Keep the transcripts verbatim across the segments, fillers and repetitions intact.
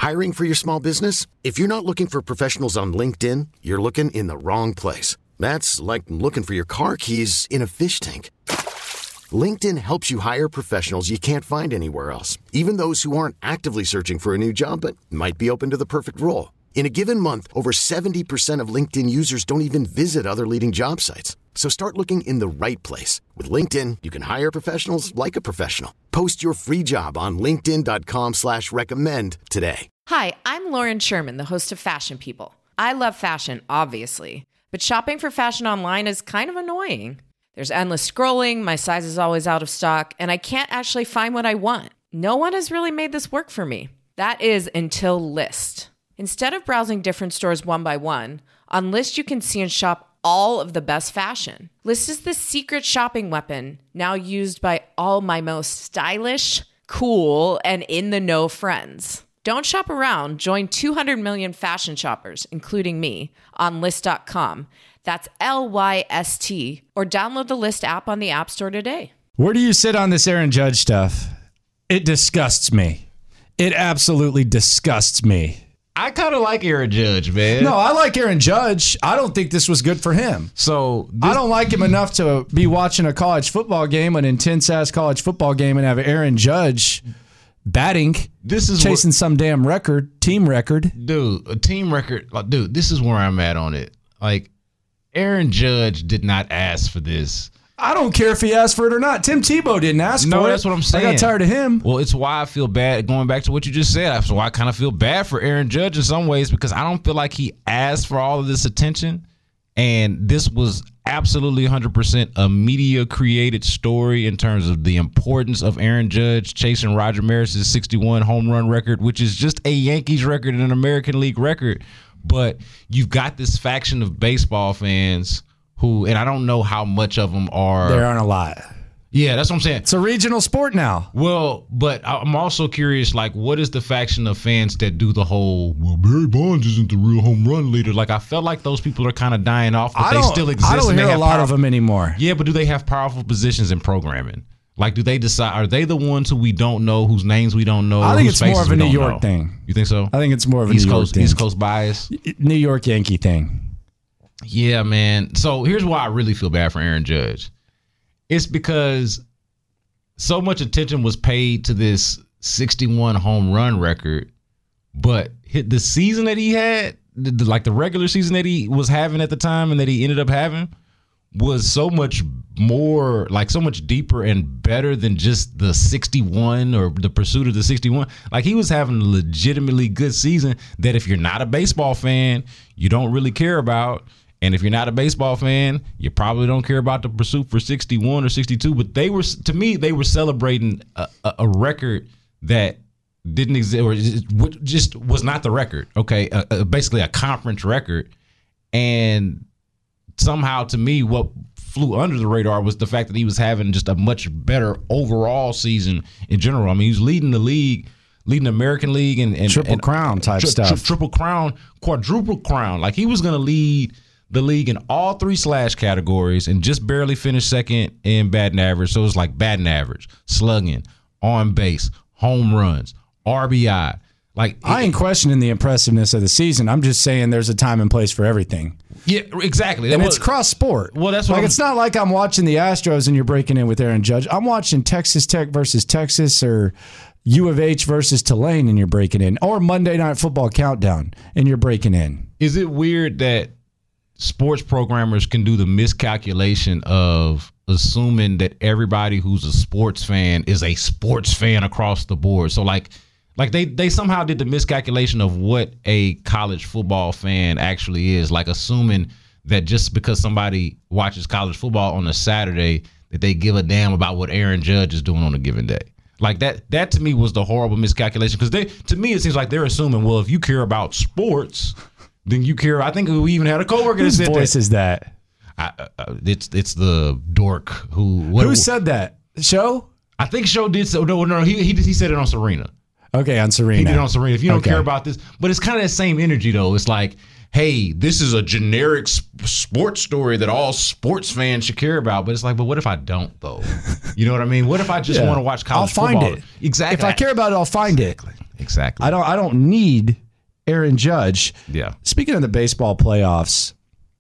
Hiring for your small business? If you're not looking for professionals on LinkedIn, you're looking in the wrong place. That's like looking for your car keys in a fish tank. LinkedIn helps you hire professionals you can't find anywhere else, even those who aren't actively searching for a new job but might be open to the perfect role. In a given month, over seventy percent of LinkedIn users don't even visit other leading job sites. So start looking in the right place. With LinkedIn, you can hire professionals like a professional. Post your free job on linkedin dot com slash recommend today. Hi, I'm Lauren Sherman, the host of Fashion People. I love fashion, obviously, but shopping for fashion online is kind of annoying. There's endless scrolling, my size is always out of stock, and I can't actually find what I want. No one has really made this work for me. That is until Lyst. Instead of browsing different stores one by one, on Lyst you can see and shop all of the best fashion. Lyst is the secret shopping weapon now used by all my most stylish, cool, and in-the-know friends. Don't shop around. Join two hundred million fashion shoppers, including me, on Lyst dot com. That's L Y S T. Or download the Lyst app on the App Store today. Where do you sit on this Aaron Judge stuff? It disgusts me. It absolutely disgusts me. I kind of like Aaron Judge, man. No, I like Aaron Judge. I don't think this was good for him. So this- I don't like him enough to be watching a college football game, an intense-ass college football game, and have Aaron Judge batting, this is chasing what, some damn record, team record. Dude, a team record. Like, dude, this is where I'm at on it. Like, Aaron Judge did not ask for this. I don't care if he asked for it or not. Tim Tebow didn't ask no, for it. No, that's what I'm saying. I got tired of him. Well, it's why I feel bad, going back to what you just said, that's why I kind of feel bad for Aaron Judge in some ways, because I don't feel like he asked for all of this attention. And this was absolutely one hundred percent a media-created story in terms of the importance of Aaron Judge chasing Roger Maris's sixty-one home run record, which is just a Yankees record and an American League record. But you've got this faction of baseball fans who, and I don't know how much of them are. There aren't a lot. Yeah, that's what I'm saying. It's a regional sport now. Well, but I'm also curious, like, what is the faction of fans that do the whole, well, Barry Bonds isn't the real home run leader? Like, I felt like those people are kind of dying off, but I they still exist. I don't and hear they a have lot powerful, of them anymore. Yeah, but do they have powerful positions in programming? Like, do they decide, are they the ones who we don't know, whose names we don't know? I think it's more of a New York know? thing. You think so? I think it's more of a East New York Coast, thing. East Coast bias? New York Yankee thing. Yeah, man. So here's why I really feel bad for Aaron Judge. It's because so much attention was paid to this sixty-one home run record, but hit the season that he had, the, like the regular season that he was having at the time and that he ended up having, was so much more, like so much deeper and better than just the sixty-one or the pursuit of the sixty-one. Like, he was having a legitimately good season that if you're not a baseball fan, you don't really care about. And if you're not a baseball fan, you probably don't care about the pursuit for sixty-one or sixty-two. But they were, to me, they were celebrating a, a, a record that didn't exist, or just was not the record. Okay, a, a, basically a conference record. And somehow, to me, what flew under the radar was the fact that he was having just a much better overall season in general. I mean, he was leading the league, leading the American League, and, and triple and, crown type tri- stuff. Tri- triple crown, quadruple crown. Like, he was going to lead the league in all three slash categories and just barely finished second in batting average. So it's like batting average, slugging, on base, home runs, R B I. Like, I ain't questioning the impressiveness of the season. I'm just saying there's a time and place for everything. Yeah, exactly. And well, it's cross sport. Well, that's what like I'm, it's not like I'm watching the Astros and you're breaking in with Aaron Judge. I'm watching Texas Tech versus Texas, or U of H versus Tulane, and you're breaking in, or Monday Night Football Countdown and you're breaking in. Is it weird that sports programmers can do the miscalculation of assuming that everybody who's a sports fan is a sports fan across the board? So like, like they, they somehow did the miscalculation of what a college football fan actually is, like assuming that just because somebody watches college football on a Saturday that they give a damn about what Aaron Judge is doing on a given day. Like that, that to me was the horrible miscalculation, because they, to me, it seems like they're assuming, well, if you care about sports, then you care. I think we even had a coworker that said that. Whose voice is that? I, uh, it's it's the dork who. What, who said that? Show? I think Show did so. No, no, he he he said it on Serena. Okay, on Serena. He did it on Serena. If you don't Okay. care about this, but it's kind of that same energy though. It's like, hey, this is a generic sp- sports story that all sports fans should care about. But it's like, but what if I don't though? You know what I mean? What if I just Yeah. want to watch college I'll find football? it. Exactly. If I care about it, I'll find exactly. it. Exactly. I don't. I don't need Aaron Judge. Yeah. Speaking of the baseball playoffs,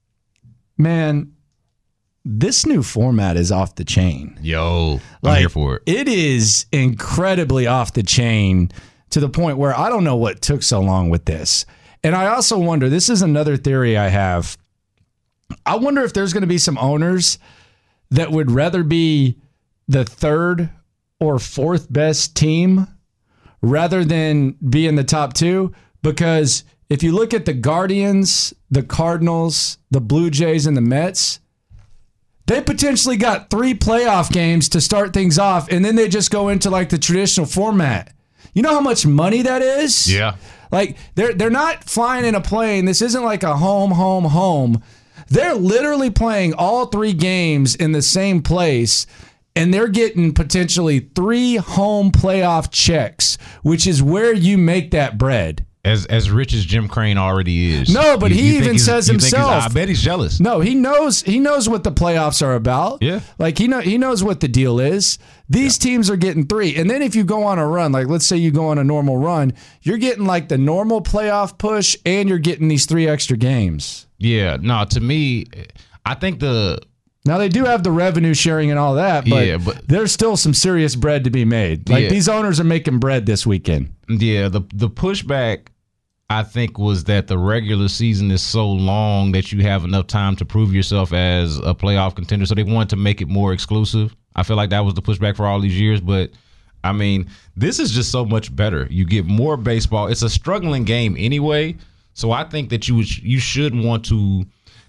man, this new format is off the chain. Yo, I'm Like, here for it. It is incredibly off the chain to the point where I don't know what took so long with this. And I also wonder, this is another theory I have. I wonder if there's going to be some owners that would rather be the third or fourth best team rather than be in the top two. Because if you look at the Guardians, the Cardinals, the Blue Jays, and the Mets, they potentially got three playoff games to start things off, and then they just go into like the traditional format. You know how much money that is? Yeah. Like they're they're not flying in a plane. This isn't like a home, home, home. They're literally playing all three games in the same place, and they're getting potentially three home playoff checks, which is where you make that bread. As as rich as Jim Crane already is. No, but You- he you think even he's- says you think he's- himself. I bet he's jealous. No, he knows he knows what the playoffs are about. Yeah. Like he know he knows what the deal is. These teams are getting three. And then if you go on a run, like let's say you go on a normal run, you're getting like the normal playoff push and you're getting these three extra games. Yeah. No, to me, I think the Now they do have the revenue sharing and all that, but, Yeah, but- there's still some serious bread to be made. Like Yeah. these owners are making bread this weekend. yeah, the the pushback I think was that the regular season is so long that you have enough time to prove yourself as a playoff contender. So they wanted to make it more exclusive. I feel like that was the pushback for all these years. But, I mean, this is just so much better. You get more baseball. It's a struggling game anyway. So I think that you would, you should want to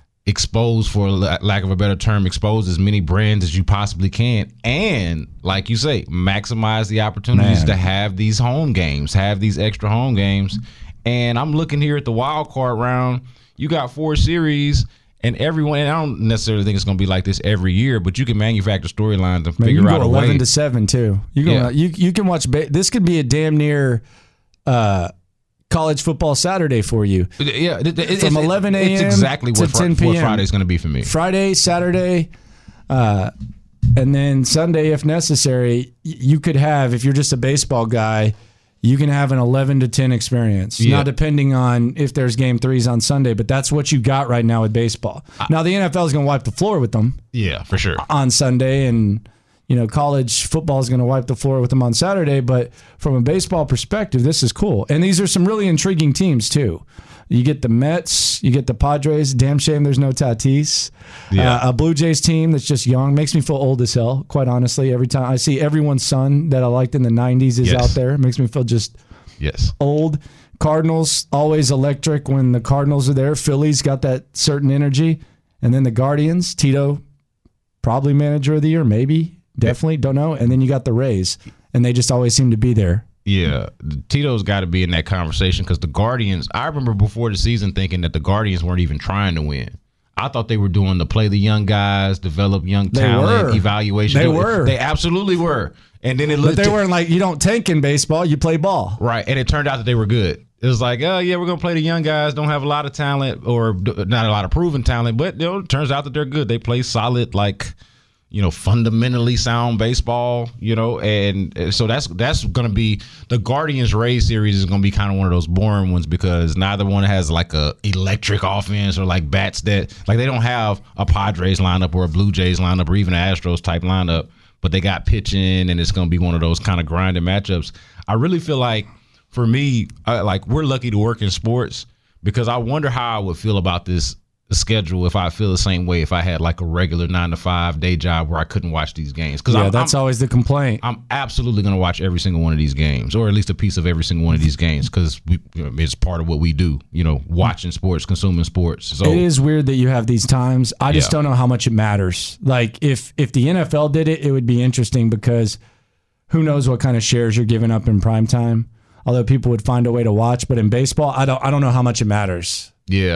expose, for lack of a better term, expose as many brands as you possibly can. And, like you say, maximize the opportunities Man. to have these home games, have these extra home games. And I'm looking here at the wild card round. You got four series, and everyone. And I don't necessarily think it's going to be like this every year, but you can manufacture storylines and Man, figure you can out go a eleven way. to seven too. You can Yeah. you you can watch. Ba- this could be a damn near uh, college football Saturday for you. yeah, it, it, From it's, eleven a.m. It's exactly to what, fr- ten p.m. what Friday's going to be for me. Friday, Saturday, uh, and then Sunday if necessary. y- You could have, if you're just a baseball guy, you can have an eleven to ten experience. Yeah. Now, depending on if there's game threes on Sunday, but that's what you got right now with baseball. Now, the N F L is going to wipe the floor with them Yeah, for sure. on Sunday, and you know college football is going to wipe the floor with them on Saturday. But from a baseball perspective, this is cool, and these are some really intriguing teams too. You get the Mets, you get the Padres. Damn shame there's no Tatis. Yeah. Uh, a Blue Jays team that's just young makes me feel old as hell. Quite honestly, every time I see everyone's son that I liked in the nineties is Yes. out there, it makes me feel just Yes. old. Cardinals always electric when the Cardinals are there. Phillies got that certain energy, and then the Guardians. Tito, probably manager of the year, maybe, definitely, don't know. And then you got the Rays, and they just always seem to be there. Yeah, Tito's got to be in that conversation because the Guardians, I remember before the season thinking that the Guardians weren't even trying to win. I thought they were doing the play the young guys, develop young They talent, were. evaluation. They were. They absolutely were. And then it But looked they weren't like, you don't tank in baseball, you play ball. right, and it turned out that they were good. It was like, oh yeah, we're gonna play the young guys. Don't have a lot of talent or d- not a lot of proven talent, but you know, it turns out that they're good. They play solid, like, you know, fundamentally sound baseball, you know, and uh, so that's that's going to be the Guardians Rays series is going to be kind of one of those boring ones because neither one has like a electric offense or like bats that like they don't have a Padres lineup or a Blue Jays lineup or even an Astros type lineup, but they got pitching and it's going to be one of those kind of grinding matchups. I really feel like for me, I, like we're lucky to work in sports because I wonder how I would feel about this schedule if I feel the same way if I had like a regular nine to five day job where I couldn't watch these games. Because Yeah, I'm, that's I'm, always the complaint. I'm absolutely going to watch every single one of these games, or at least a piece of every single one of these games, because you know, it's part of what we do. You know, watching sports, consuming sports. So It is weird that you have these times. I just Yeah. don't know how much it matters. Like if if the N F L did it, it would be interesting because who knows what kind of shares you're giving up in prime time. Although people would find a way to watch, but in baseball, I don't I don't know how much it matters. yeah.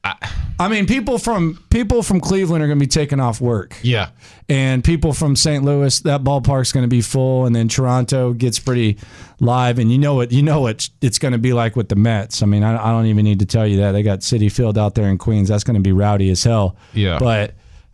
I, I mean, people from people from Cleveland are going to be taking off work. Yeah. And people from Saint Louis, that ballpark's going to be full. And then Toronto gets pretty live. And you know what? You know what it's going to be like with the Mets. I mean, I, I don't even need to tell you that. They got Citi Field out there in Queens. That's going to be rowdy as hell. Yeah. But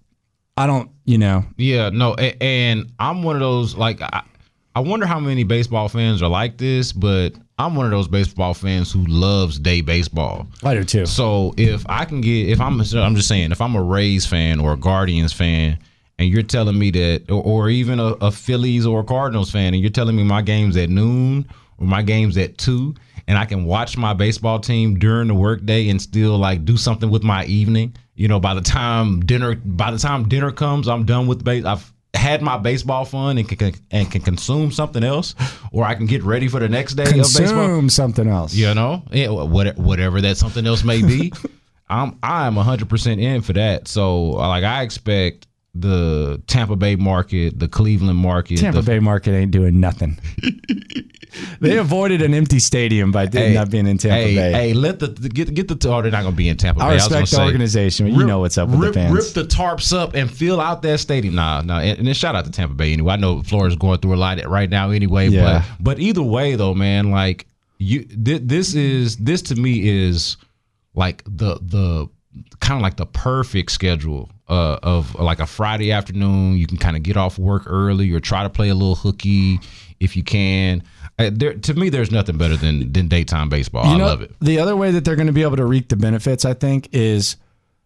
I don't, you know. Yeah, no. And, and I'm one of those, like, I, I wonder how many baseball fans are like this, but I'm one of those baseball fans who loves day baseball. I do too. So if I can get, if I'm, I'm just saying, if I'm a Rays fan or a Guardians fan, and you're telling me that, or, or even a, a Phillies or a Cardinals fan, and you're telling me my game's at noon or my game's at two, and I can watch my baseball team during the workday and still like do something with my evening. You know, by the time dinner, by the time dinner comes, I'm done with base. I've had my baseball fun and can and can consume something else, or I can get ready for the next day Consume of baseball. something else. You know, yeah, whatever that something else may be. I'm I'm one hundred percent in for that. So like I expect the Tampa Bay market, the Cleveland market. Tampa the, Bay market ain't doing nothing. They avoided an empty stadium by hey, not being in Tampa hey, Bay. Hey, let the, the get get the oh, they're not gonna be in Tampa Bay. I respect I was the say, organization, but you rip, know what's up with rip, the fans. Rip the tarps up and fill out that stadium. Nah, nah, and, and then shout out to Tampa Bay anyway. I know Florida's going through a lot right now anyway. Yeah. But but either way though, man, like you, th- this is this to me is like the the kind of like the perfect schedule uh, of like a Friday afternoon. You can kind of get off work early or try to play a little hooky if you can. Uh, there, to me, there's nothing better than than daytime baseball. You I know, love it. The other way that they're going to be able to reap the benefits, I think, is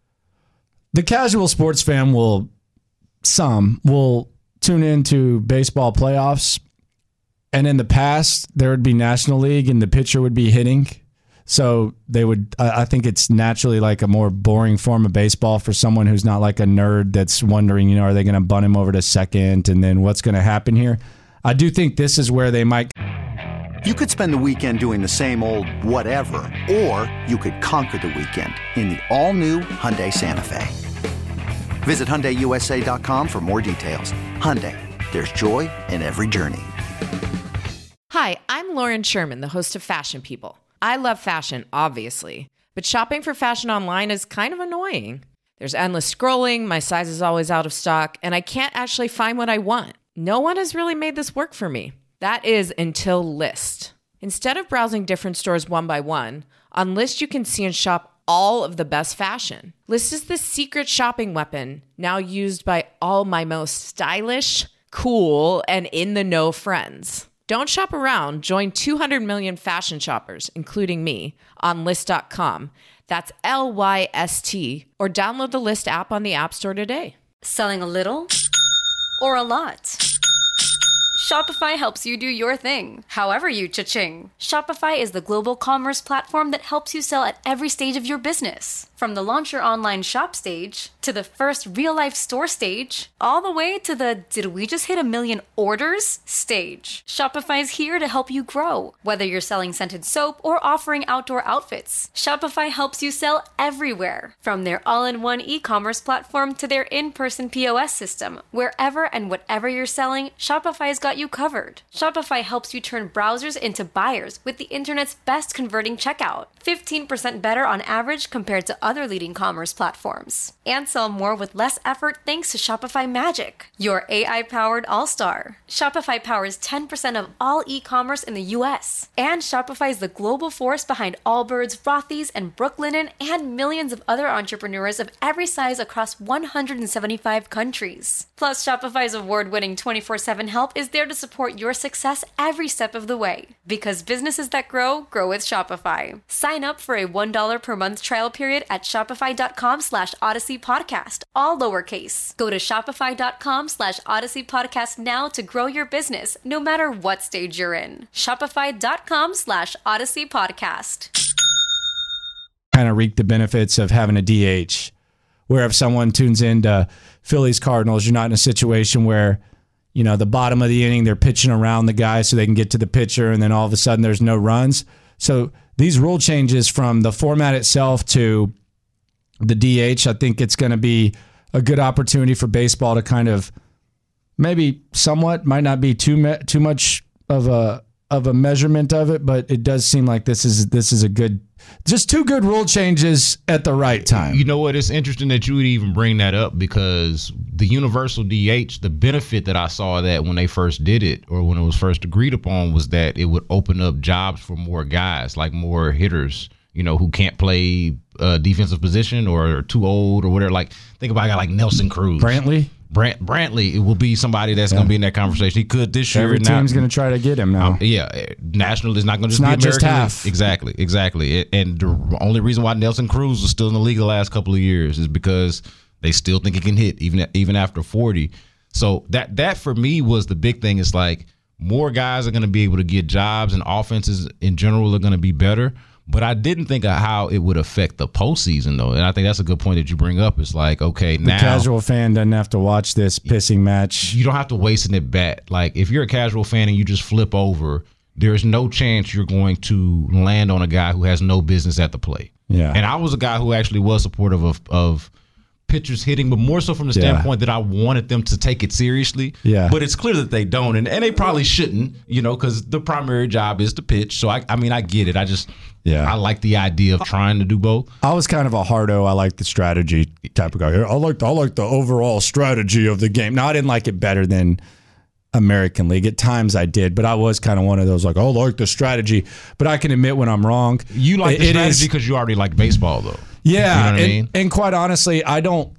the casual sports fan will, some will tune into baseball playoffs, and in the past, there would be National League and the pitcher would be hitting. So they would, I think it's naturally like a more boring form of baseball for someone who's not like a nerd that's wondering, you know, are they going to bunt him over to second and then what's going to happen here? I do think this is where they might. You could spend the weekend doing the same old whatever, or you could conquer the weekend in the all-new Hyundai Santa Fe. Visit Hyundai U S A dot com for more details. Hyundai, there's joy in every journey. Hi, I'm Lauren Sherman, the host of Fashion People. I love fashion, obviously, but shopping for fashion online is kind of annoying. There's endless scrolling, my size is always out of stock, and I can't actually find what I want. No one has really made this work for me. That is until Lyst. Instead of browsing different stores one by one, on Lyst you can see and shop all of the best fashion. Lyst is the secret shopping weapon now used by all my most stylish, cool, and in-the-know friends. Don't shop around. Join two hundred million fashion shoppers, including me, on Lyst dot com. That's L Y S T. Or download the Lyst app on the App Store today. Selling a little or a lot? Shopify helps you do your thing, however you cha-ching. Shopify is the global commerce platform that helps you sell at every stage of your business. From the launch your online shop stage, to the first real-life store stage, all the way to the did we just hit a million orders stage. Shopify is here to help you grow. Whether you're selling scented soap or offering outdoor outfits, Shopify helps you sell everywhere. From their all-in-one e-commerce platform to their in-person P O S system, wherever and whatever you're selling, Shopify's got you covered. Shopify helps you turn browsers into buyers with the internet's best converting checkout. fifteen percent better on average compared to other leading commerce platforms. And sell more with less effort thanks to Shopify Magic, your A I-powered all-star. Shopify powers ten percent of all e-commerce in the U S. And Shopify is the global force behind Allbirds, Rothy's, and Brooklinen, and millions of other entrepreneurs of every size across one hundred seventy-five countries. Plus, Shopify's award-winning twenty-four seven help is there to support your success every step of the way. Because businesses that grow, grow with Shopify. Sign up for a one dollar per month trial period at shopify.com slash Odyssey Podcast, all lowercase. Go to shopify.com slash Odyssey Podcast now to grow your business, no matter what stage you're in. Shopify.com slash Odyssey Podcast. Kind of reap the benefits of having a D H, where if someone tunes into Phillies Cardinals, you're not in a situation where, you know, the bottom of the inning, they're pitching around the guy so they can get to the pitcher, and then all of a sudden there's no runs. So these rule changes from the format itself to the D H, I think it's going to be a good opportunity for baseball to kind of maybe somewhat, might not be too too much of a of a measurement of it, but it does seem like this is this is a good, just two good rule changes at the right time. You know what? It's interesting that you would even bring that up because the universal D H, the benefit that I saw that when they first did it or when it was first agreed upon was that it would open up jobs for more guys, like more hitters, you know, who can't play a defensive position or are too old or whatever. Like, think about a guy like Nelson Cruz. Brantley? Brant, Brantley, it will be somebody that's yeah. going to be in that conversation. He could this year. Every team's going to try to get him now. Um, yeah, National is not going to just it's be not American just half. League. Exactly, exactly. It, and the only reason why Nelson Cruz was still in the league the last couple of years is because they still think he can hit even even after forty. So that that for me was the big thing. It's like more guys are going to be able to get jobs and offenses in general are going to be better. But I didn't think of how it would affect the postseason, though. And I think that's a good point that you bring up. It's like, okay, now. The casual fan doesn't have to watch this pissing match. You don't have to waste an at bat. Like, if you're a casual fan and you just flip over, there's no chance you're going to land on a guy who has no business at the plate. Yeah. And I was a guy who actually was supportive of, of pitchers hitting, but more so from the standpoint yeah. that I wanted them to take it seriously. Yeah. But it's clear that they don't, and, and they probably shouldn't, you know, because the primary job is to pitch. So, I, I mean, I get it. I just – Yeah, I like the idea of trying to do both. I was kind of a hardo. I like the strategy type of guy. I like I like the overall strategy of the game. Now, I didn't like it better than American League. At times I did, but I was kind of one of those like, I like the strategy, but I can admit when I'm wrong. You like it, the strategy because you already like baseball, though. Yeah, you know what and, I mean? And quite honestly, I don't.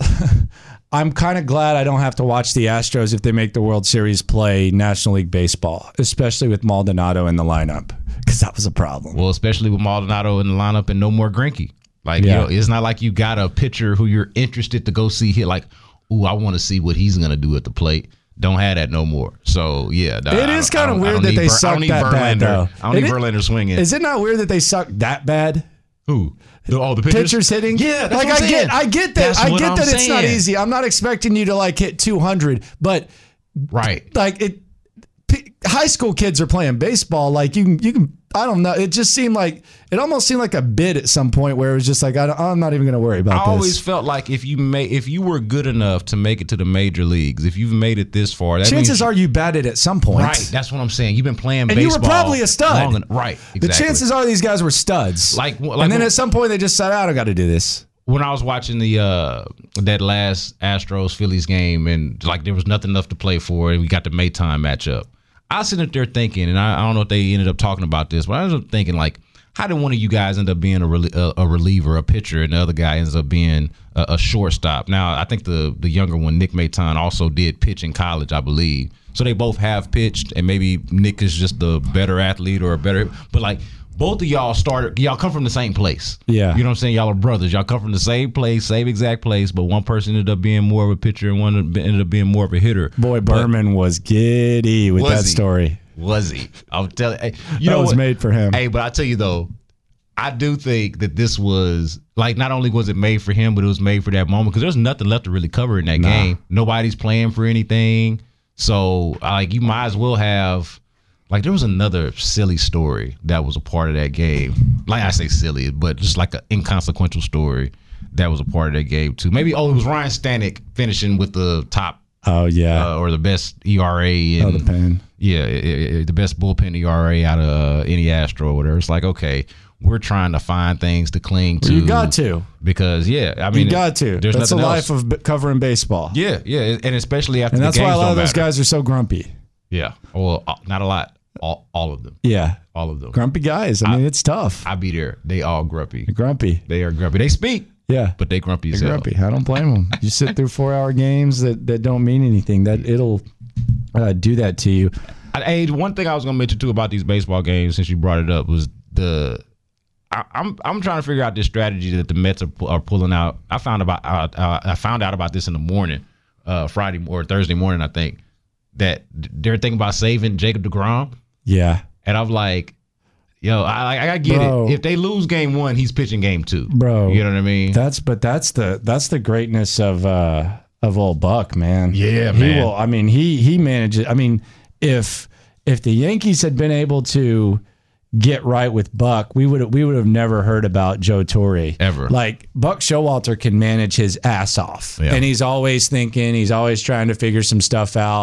I'm kind of glad I don't have to watch the Astros if they make the World Series play National League Baseball, especially with Maldonado in the lineup, because that was a problem. Well, especially with Maldonado in the lineup and no more Greinke. Like, yeah. you know, it's not like you got a pitcher who you're interested to go see hit. Like, ooh, I want to see what he's going to do at the plate. Don't have that no more. So, yeah. It is kind of weird that they suck that bad, though. I don't need Verlander swinging. Is it not weird that they suck that bad? Who? The, oh, the pitchers? pitchers hitting. Yeah, that's like what I'm I saying. get, I get that. That's I what get I'm that it's not saying. easy. I'm not expecting you to like hit two hundred, but right, like it. P- high school kids are playing baseball. Like you can, you can. I don't know. It just seemed like it almost seemed like a bid at some point where it was just like I don't, I'm not even going to worry about I this. I always felt like if you made, if you were good enough to make it to the major leagues, if you've made it this far, that chances are you batted at some point. Right, that's what I'm saying. You've been playing and baseball, you were probably a stud. Long en- right, exactly. The chances are these guys were studs. Like, like and then when, at some point they just said, "I got to do this." When I was watching the uh, that last Astros Phillies game, and like there was nothing left to play for, and we got the Maytime matchup. I was sitting there thinking, and I, I don't know if they ended up talking about this, but I was thinking, like, how did one of you guys end up being a, rel- a, a reliever, a pitcher, and the other guy ends up being a, a shortstop? Now, I think the the younger one, Nick Mayton, also did pitch in college, I believe. So they both have pitched, and maybe Nick is just the better athlete or a better, but like, both of y'all started, y'all come from the same place. Yeah. You know what I'm saying? Y'all are brothers. Y'all come from the same place, same exact place, but one person ended up being more of a pitcher and one ended up being more of a hitter. Boy, Berman but, was giddy with that he? story. Was he? I'll tell you. Hey, you that know was what? made for him. Hey, but I tell you though, I do think that this was, like, not only was it made for him, but it was made for that moment because there's nothing left to really cover in that nah. game. Nobody's playing for anything. So, like, you might as well have... Like, there was another silly story that was a part of that game. Like, I say silly, but just like an inconsequential story that was a part of that game, too. Maybe, oh, it was Ryan Stanek finishing with the top. Oh, yeah. Uh, or the best E R A. And, oh, the pen. Yeah, it, it, the best bullpen E R A out of uh, any Astro or whatever. It's like, okay, we're trying to find things to cling to. Well, you got to. Because, yeah, I mean. You got to. There's that's the life else. of b- covering baseball. Yeah, yeah, and especially after and the that's games why a lot of those matter. guys are so grumpy. Yeah, well, not a lot. All, all of them. Yeah. All of them. Grumpy guys. I mean, I, it's tough. I be there. They all grumpy. They're grumpy. They are grumpy. They speak. Yeah. But they grumpy as They're hell. grumpy. I don't blame them. You sit through four-hour games that, that don't mean anything. That it'll uh, do that to you. I, hey, one thing I was going to mention, too, about these baseball games, since you brought it up, was the I, I'm I'm trying to figure out this strategy that the Mets are, are pulling out. I found about uh, uh, I found out about this in the morning, uh, Friday or Thursday morning, I think, that they're thinking about saving Jacob deGrom. Yeah. And I'm like, yo, I I get Bro. it. If they lose game one, he's pitching game two. Bro. You know what I mean? That's but that's the that's the greatness of uh of old Buck, man. Yeah, he man. Will, I mean, he he manages. I mean, if if the Yankees had been able to get right with Buck, we would we would have never heard about Joe Torre ever. Like Buck Showalter can manage his ass off, Yeah. and he's always thinking, he's always trying to figure some stuff out.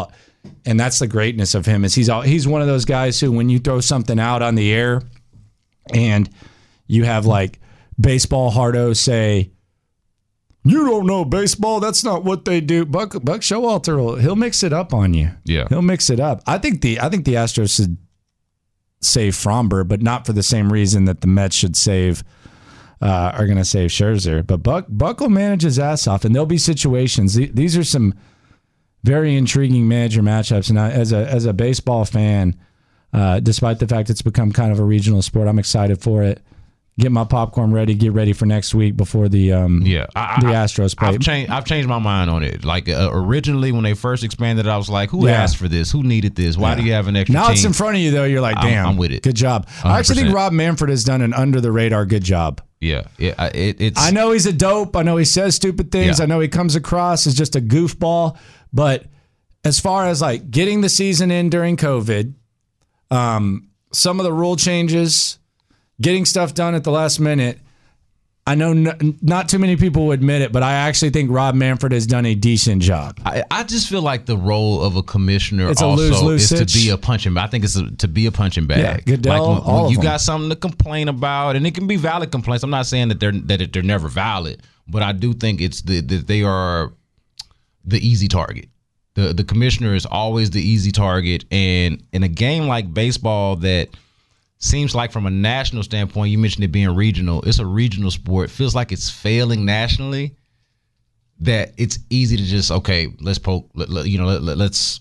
And that's the greatness of him. Is he's all, he's one of those guys who, when you throw something out on the air, and you have like baseball hardos say, "You don't know baseball. That's not what they do." Buck Buck Showalter will he'll mix it up on you. Yeah, he'll mix it up. I think the I think the Astros should save Fromber, but not for the same reason that the Mets should save uh, are going to save Scherzer. But Buck Buck will manage his ass off, and there'll be situations. These are some very intriguing manager matchups, and I, as a as a baseball fan, uh, despite the fact it's become kind of a regional sport, I'm excited for it. Get my popcorn ready. Get ready for next week before the um yeah I, the I, Astros play. I've changed I've changed my mind on it. Like uh, originally when they first expanded, I was like, "Who Yeah. asked for this? Who needed this? Why Yeah. do you have an extra?" Now team? it's in front of you though. You're like, I'm- "Damn, I'm with it. Good job." one hundred I actually think percent. Rob Manfred has done an under the radar good job. Yeah, yeah. I- It, it's I know he's a dope. I know he says stupid things. Yeah. I know he comes across as just a goofball. But as far as like getting the season in during COVID, um, some of the rule changes, getting stuff done at the last minute, I know n- not too many people will admit it, but I actually think Rob Manfred has done a decent job. I, I just feel like the role of a commissioner It's a also lose-lose is to sitch. be a punching bag. I think it's a, to be a punching bag. Yeah, Goodell, like when, all when of you them. got something to complain about, and it can be valid complaints. I'm not saying that they're that they're never valid, but I do think it's the that they are the easy target. The the commissioner is always the easy target, and in a game like baseball that seems like from a national standpoint, you mentioned it being regional. It's a regional sport. It feels like it's failing nationally. That it's easy to just okay, let's poke, let, let, you know, let, let, let's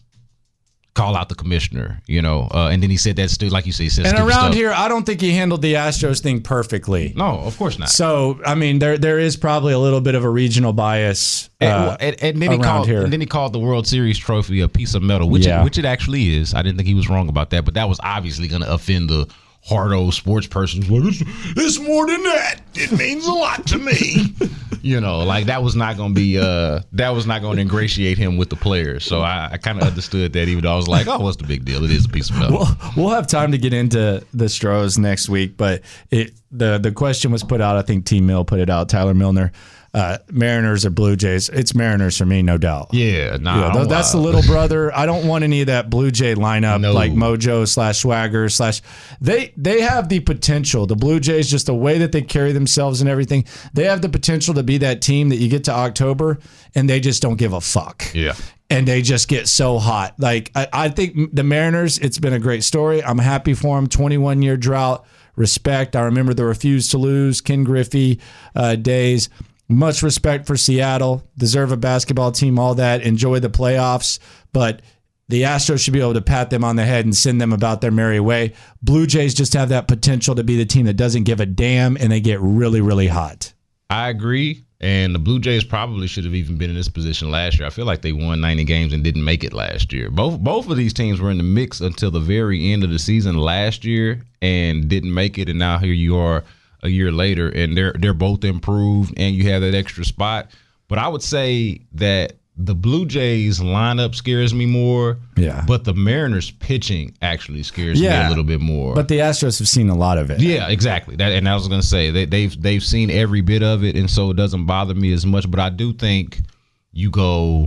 call out the commissioner, you know. Uh, and then he said that stu like you said, he said And stupid around stuff. here, I don't think he handled the Astros thing perfectly. No, of course not. So, I mean, there there is probably a little bit of a regional bias uh, and, well, and, and then he around called, here. and then he called the World Series trophy a piece of metal, which Yeah. it, which it actually is. I didn't think he was wrong about that, but that was obviously going to offend the hardo sports person. Who's like, it's, it's more than that. It means a lot to me. You know, like that was not going to be uh, that was not going to ingratiate him with the players. So I, I kind of understood that, even though I was like, oh, what's the big deal? It is a piece of metal. We'll, we'll have time to get into the Stros next week, but it the the question was put out. I think T Mill put it out. Tyler Milner, uh, Mariners or Blue Jays? It's Mariners for me, no doubt. yeah, nah, You know, I'm th- that's the wild. little brother. I don't want any of that Blue Jay lineup No. like Mojo slash Swagger slash. They they have the potential. The Blue Jays, just the way that they carry themselves and everything, they have the potential to be that team that you get to October and they just don't give a fuck. Yeah. And they just get so hot. Like I, I think the Mariners, it's been a great story. I'm happy for them. twenty-one year drought. Respect. I remember the refuse to lose Ken Griffey uh, days. Much respect for Seattle. Deserve a basketball team, all that. Enjoy the playoffs. But the Astros should be able to pat them on the head and send them about their merry way. Blue Jays just have that potential to be the team that doesn't give a damn, and they get really, really hot. I agree. And the Blue Jays probably should have even been in this position last year. I feel like they won ninety games and didn't make it last year. Both both of these teams were in the mix until the very end of the season last year and didn't make it. And now here you are a year later, and they're they're both improved, and you have that extra spot. But I would say that the Blue Jays lineup scares me more. Yeah. But the Mariners pitching actually scares me Yeah. a little bit more. But the Astros have seen a lot of it. Yeah, exactly. That, and I was gonna say they, they've they've seen every bit of it, and so it doesn't bother me as much. But I do think you go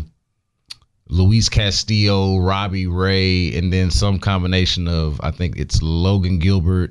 Luis Castillo, Robbie Ray, and then some combination of I think it's Logan Gilbert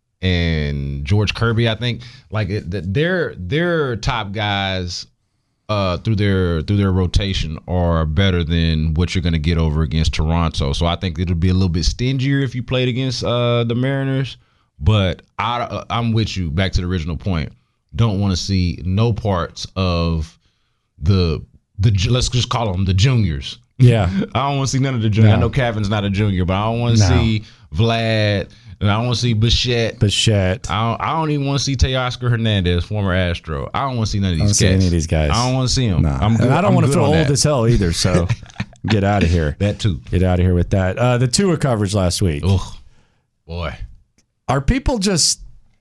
and George Kirby. I think like it, that their their top guys uh, through their through their rotation are better than what you're gonna get over against Toronto. So I think it'll be a little bit stingier if you played against uh, the Mariners. But I, uh, I'm with you. Back to the original point. Don't want to see no parts of the the let's just call them the juniors. Yeah. I don't want to see none of the juniors. No. I know Kevin's not a junior, but I don't want to No. see Vlad. And I don't want to see Bichette. Bichette. I don't, I don't even want to see Teoscar Hernandez, former Astro. I don't want to see none of I don't these see cats. any of these guys. I don't want to see them. Nah. I'm good. And I don't I'm want to good feel on old that. as hell either, so get out of here. That too. Get out of here with that. Uh, the Tua coverage last week. Ugh, boy. Are people just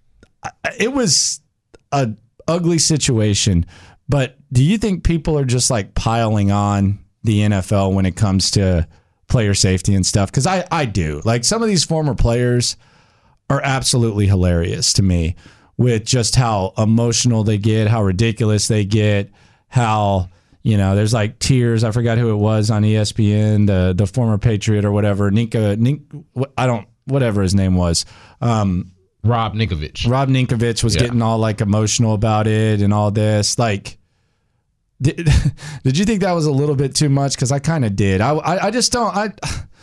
it was a ugly situation, but do you think people are just like piling on the N F L when it comes to player safety and stuff? Because I, I do. Like some of these former players are absolutely hilarious to me with just how emotional they get, how ridiculous they get, how, You know, there's like tiers. I forgot who it was on E S P N, the the former Patriot or whatever. Ninka, Nink, I don't, whatever his name was. Um, Rob Ninkovich. Rob Ninkovich was Yeah. getting all like emotional about it and all this. Like, did, did you think that was a little bit too much? Because I kind of did. I, I I just don't. I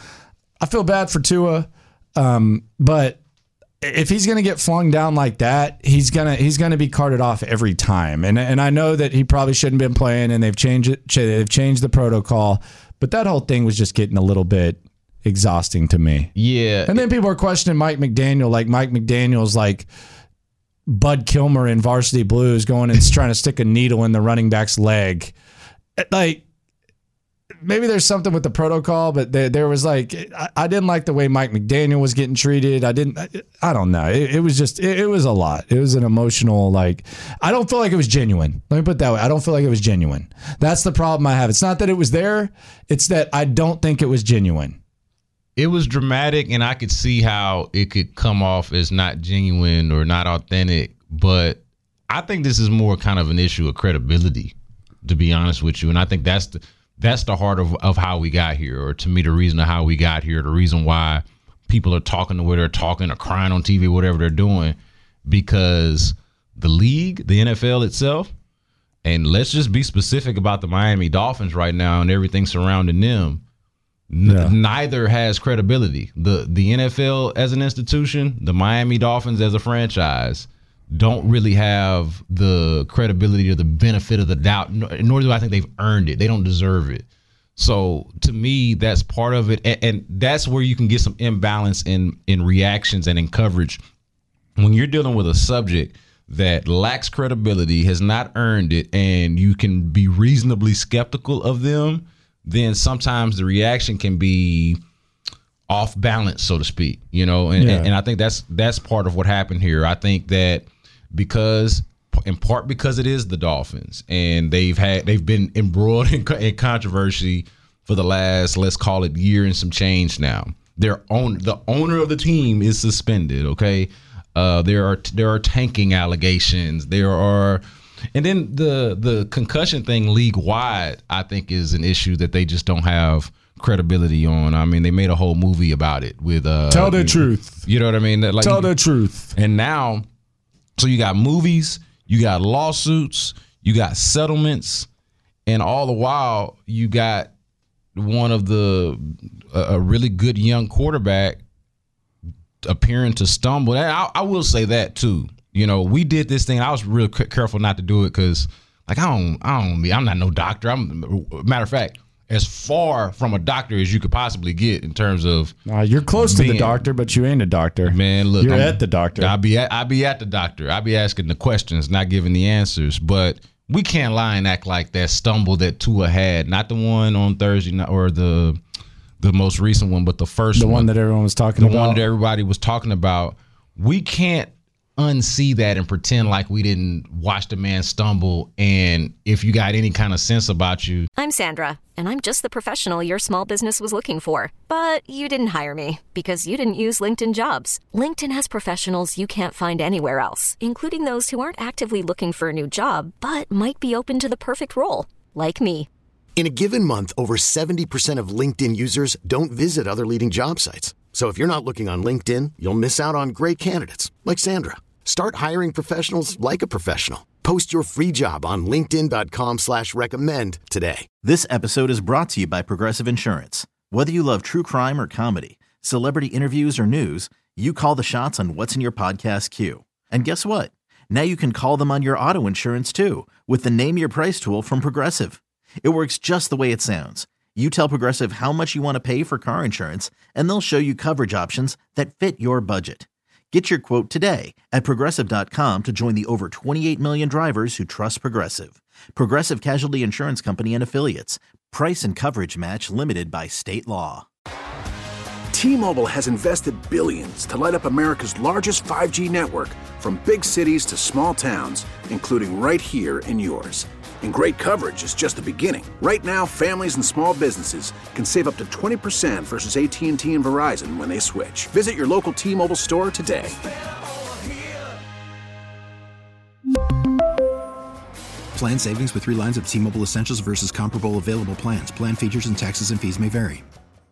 I feel bad for Tua, um, but if he's going to get flung down like that, he's gonna he's gonna be carted off every time. And and I know that he probably shouldn't have been playing, and they've changed it. They've changed the protocol, but that whole thing was just getting a little bit exhausting to me. Yeah. And then people are questioning Mike McDaniel, like Mike McDaniel's like Bud Kilmer in Varsity Blues going and trying to stick a needle in the running back's leg. Like, maybe there's something with the protocol, but there, there was like, I, I didn't like the way Mike McDaniel was getting treated. I didn't, I, I don't know. It, it was just, it, it was a lot. It was an emotional, like, I don't feel like it was genuine. Let me put it that way. I don't feel like it was genuine. That's the problem I have. It's not that it was there. It's that I don't think it was genuine. It was dramatic, and I could see how it could come off as not genuine or not authentic. But I think this is more kind of an issue of credibility, to be honest with you. And I think that's the that's the heart of, of how we got here, or to me, the reason of how we got here, the reason why people are talking the way they're talking or crying on T V, whatever they're doing, because the league, the N F L itself, and let's just be specific about the Miami Dolphins right now and everything surrounding them. Yeah. N- neither has credibility. The the N F L as an institution, the Miami Dolphins as a franchise, don't really have the credibility or the benefit of the doubt, nor, nor do I think they've earned it. They don't deserve it. So to me, that's part of it. And, and that's where you can get some imbalance in, in reactions and in coverage. When you're dealing with a subject that lacks credibility, has not earned it, and you can be reasonably skeptical of them, then sometimes the reaction can be off balance, so to speak, you know, and, Yeah. and, and I think that's that's part of what happened here. I think that because, in part because it is the Dolphins, and they've had they've been embroiled in, in controversy for the last, let's call it, year and some change now. Their own the owner of the team is suspended. Okay, uh, there are there are tanking allegations. There are. And then the the concussion thing league wide, I think, is an issue that they just don't have credibility on. I mean, they made a whole movie about it with uh, Tell the you, truth. You know what I mean? That, like, Tell the truth. And now, so you got movies, you got lawsuits, you got settlements, and all the while you got one of the a, a really good young quarterback appearing to stumble. And I, I will say that too. You know, we did this thing. I was real c- careful not to do it because, like, I don't, I don't, I'm not no doctor. I'm, matter of fact, as far from a doctor as you could possibly get in terms of. Uh, you're close to being, the doctor, but you ain't a doctor. Man, look, you're I'm, at the doctor. I'll be at, I'll be at the doctor. I'll be asking the questions, not giving the answers. But we can't lie and act like that stumble that Tua had, not the one on Thursday night or the the most recent one, but the first the one, one that everyone was talking the about. one that everybody was talking about. We can't unsee that and pretend like we didn't watch the man stumble. And if you got any kind of sense about you. I'm Sandra, and I'm just the professional your small business was looking for. But you didn't hire me because you didn't use LinkedIn Jobs. LinkedIn has professionals you can't find anywhere else, including those who aren't actively looking for a new job, but might be open to the perfect role, like me. In a given month, over seventy percent of LinkedIn users don't visit other leading job sites. So if you're not looking on LinkedIn, you'll miss out on great candidates like Sandra. Start hiring professionals like a professional. Post your free job on linkedin dot com slash recommend today. This episode is brought to you by Progressive Insurance. Whether you love true crime or comedy, celebrity interviews or news, you call the shots on what's in your podcast queue. And guess what? Now you can call them on your auto insurance too with the Name Your Price tool from Progressive. It works just the way it sounds. You tell Progressive how much you want to pay for car insurance, and they'll show you coverage options that fit your budget. Get your quote today at Progressive dot com to join the over twenty-eight million drivers who trust Progressive. Progressive Casualty Insurance Company and Affiliates. Price and coverage match limited by state law. T-Mobile has invested billions to light up America's largest five G network, from big cities to small towns, including right here in yours. And great coverage is just the beginning. Right now, families and small businesses can save up to twenty percent versus A T and T and Verizon when they switch. Visit your local T-Mobile store today. Plan savings with three lines of T-Mobile Essentials versus comparable available plans. Plan features and taxes and fees may vary.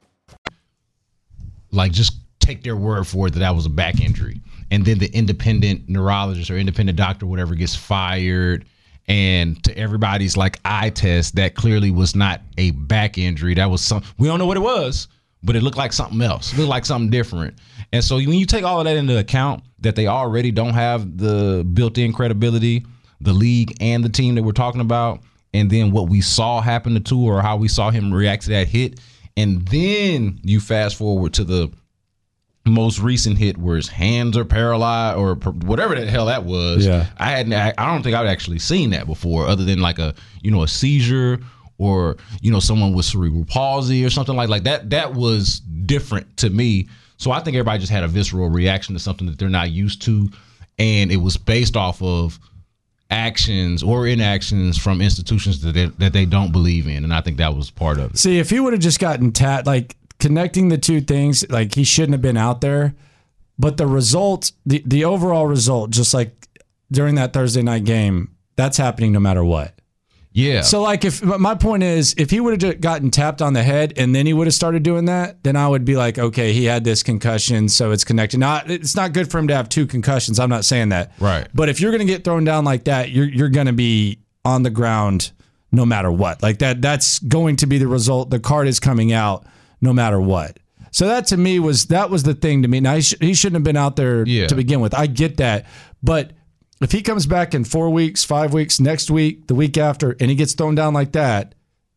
Like, just take their word for it that that was a back injury. And then the independent neurologist or independent doctor, whatever, gets fired. And to everybody's like eye test, that clearly was not a back injury. That was some, we don't know what it was, but it looked like something else. It looked like something different. And so when you take all of that into account, that they already don't have the built-in credibility, the league and the team that we're talking about, and then what we saw happen to Tua or how we saw him react to that hit, and then you fast forward to the most recent hit where his hands are paralyzed or whatever the hell that was. Yeah. I hadn't, I don't think I've actually seen that before, other than like a, you know, a seizure or, you know, someone with cerebral palsy or something like, like that. That was different to me. So I think everybody just had a visceral reaction to something that they're not used to. And it was based off of actions or inactions from institutions that they, that they don't believe in. And I think that was part of it. See, if he would have just gotten tat, like connecting the two things, like he shouldn't have been out there. But the result, the, the overall result, just like during that Thursday night game, that's happening no matter what. Yeah. So, like, if my point is, if he would have gotten tapped on the head and then he would have started doing that, then I would be like, okay, he had this concussion, so it's connected. Now, it's not good for him to have two concussions. I'm not saying that. Right. But if you're going to get thrown down like that, you're you're going to be on the ground no matter what. Like that, that's going to be the result. The card is coming out no matter what. So that to me was that was the thing to me. Now he, sh- he shouldn't have been out there yeah. to begin with. I get that, but if he comes back in four weeks, five weeks, next week, the week after, and he gets thrown down like that,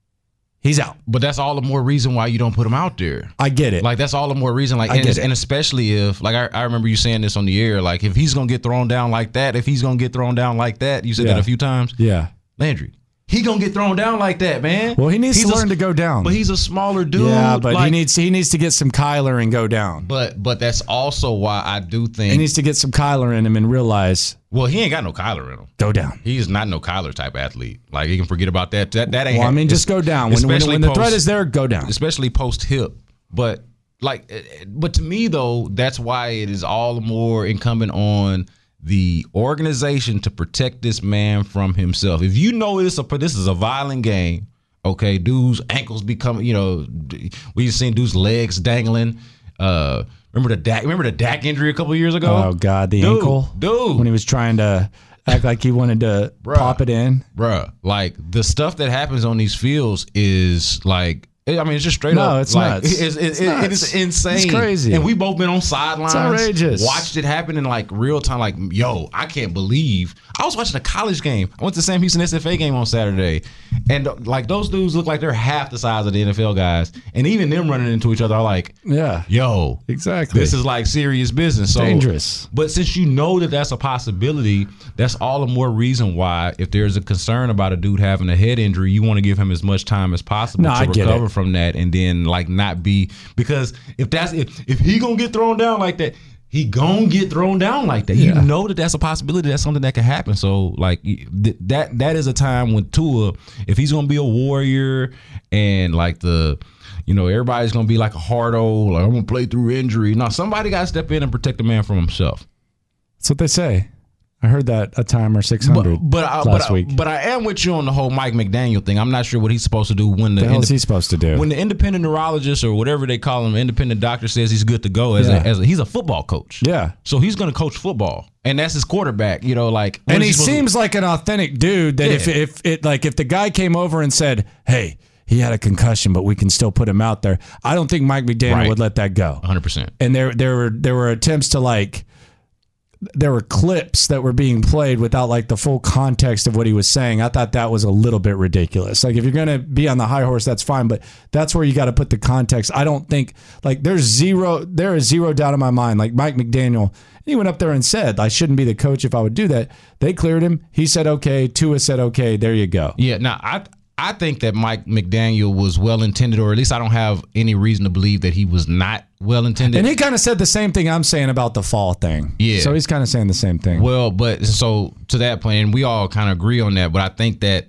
he's out. But that's all the more reason why you don't put him out there. I get it. Like, that's all the more reason. Like, I and, get it. and especially if, like, I, I remember you saying this on the air, like, if he's going to get thrown down like that, if he's going to get thrown down like that, you said Yeah. that a few times. Yeah. Landry, he going to get thrown down like that, man. Well, he needs He's to a- learn to go down. But he's a smaller dude. Yeah, but like, he needs he needs to get some Kyler and go down. But but that's also why I do think He needs to get some Kyler in him and realize, well, he ain't got no Kyler in him. go down. He's not no Kyler type athlete. Like, you can forget about that. That that ain't. Well, I mean, just go down. When, when, especially when the post- threat is there, go down. especially post hip. But like, but to me though, that's why it is all the more incumbent on the organization to protect this man from himself. If you know this a this is a violent game, okay, dude's ankles become, you know, we've seen dude's legs dangling. Uh, remember the Dak? Remember the Dak injury a couple of years ago? Oh God, the Dude, ankle, dude, when he was trying to act like he wanted to Bruh. pop it in. Bruh, like the stuff that happens on these fields is like, I mean, it's just straight No, up. it's like, nuts. It's, It's it's, it- it is nuts. insane. It's crazy. And we both been on sidelines. It's outrageous. Watched it happen in like real time. Like, yo, I can't believe. I was watching a college game. I went to Sam Houston S F A game on Saturday. And uh, like those dudes look like they're half the size of the N F L guys. And even them running into each other are like, Yeah, yo, exactly. this is like serious business. So dangerous. But since you know that that's a possibility, that's all the more reason why, if there's a concern about a dude having a head injury, you want to give him as much time as possible No, to I get recover it. from that, and then like not be, because if that's if if he gonna get thrown down like that, he gonna get thrown down like that. Yeah. You know that that's a possibility. That's something that can happen. So like th- that that is a time when Tua, if he's gonna be a warrior and like the, you know, everybody's gonna be like a hardo, like I'm gonna play through injury. No, somebody gotta step in and protect the man from himself. That's what they say. I heard that a time or six hundred But but I, last but, I, week. but I am with you on the whole Mike McDaniel thing. I'm not sure what he's supposed to do when the, the hell is indep- he supposed to do? when the independent neurologist or whatever they call him, independent doctor says he's good to go as, Yeah. a, as a, he's a football coach. Yeah. So he's going to coach football, and that's his quarterback. You know, like what And is he supposed to- seems like an authentic dude that if Yeah. if it like if the guy came over and said, "Hey, he had a concussion, but we can still put him out there," I don't think Mike McDaniel Right. would let that go. one hundred percent. And there there were there were attempts to like there were clips that were being played without like the full context of what he was saying. I thought that was a little bit ridiculous. Like if you're going to be on the high horse, that's fine, but that's where you got to put the context. I don't think like there's zero, there is zero doubt in my mind. Like Mike McDaniel, he went up there and said, I shouldn't be the coach if I would do that. They cleared him. He said, okay. Tua said, okay, there you go. Yeah. Now I I think that Mike McDaniel was well intended, or at least I don't have any reason to believe that he was not well intended. And he kind of said the same thing I'm saying about the fall thing. Yeah. So he's kind of saying the same thing. Well, but so to that point, and we all kind of agree on that, but I think that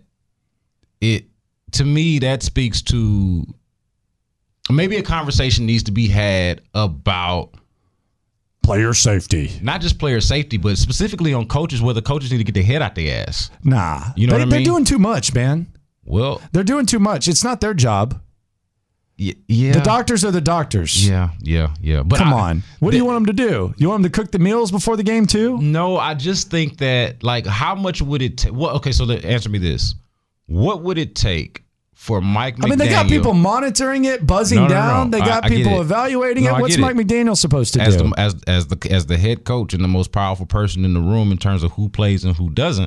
it, to me, that speaks to maybe a conversation needs to be had about Player safety. Not just player safety, but specifically on coaches where the coaches need to get their head out their ass. Nah. You know they, what I mean? They're doing too much, man. Well, they're doing too much. It's not their job. Y- yeah. The doctors are the doctors. Yeah, yeah, yeah. But Come I, on. What the, do you want them to do? You want them to cook the meals before the game too? No, I just think that, like, how much would it take? Well, okay, so the, answer me this. What would it take for Mike McDaniel? I mean, they got people monitoring it, buzzing no, no, down. no. They got I, I people evaluating no, it. What's Mike it. McDaniel supposed to as do? The, as as the as the head coach and the most powerful person in the room in terms of who plays and who doesn't,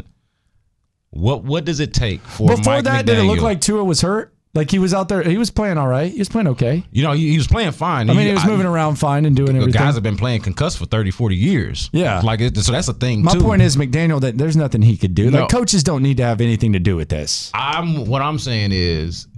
what what does it take for Before Mike that, McDaniel? did it look like Tua was hurt? Like he was out there, he was playing all right. He was playing okay. You know, he, he was playing fine. I mean, he was I, moving around fine and doing everything. Guys have been playing concussed for thirty, forty years. Yeah. Like, it, so that's a thing, My too. point is, McDaniel, that there's nothing he could do. No. Like, coaches don't need to have anything to do with this. I'm What I'm saying is,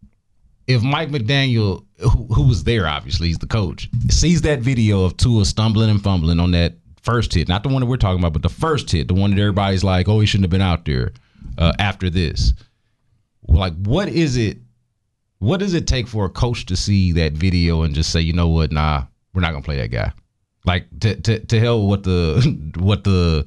if Mike McDaniel, who, who was there, obviously, he's the coach, sees that video of Tua stumbling and fumbling on that first hit, not the one that we're talking about, but the first hit, the one that everybody's like, oh, he shouldn't have been out there uh, after this. Like, what is it? What does it take for a coach to see that video and just say, you know what, nah, we're not gonna play that guy? Like, to to, to hell with what the what the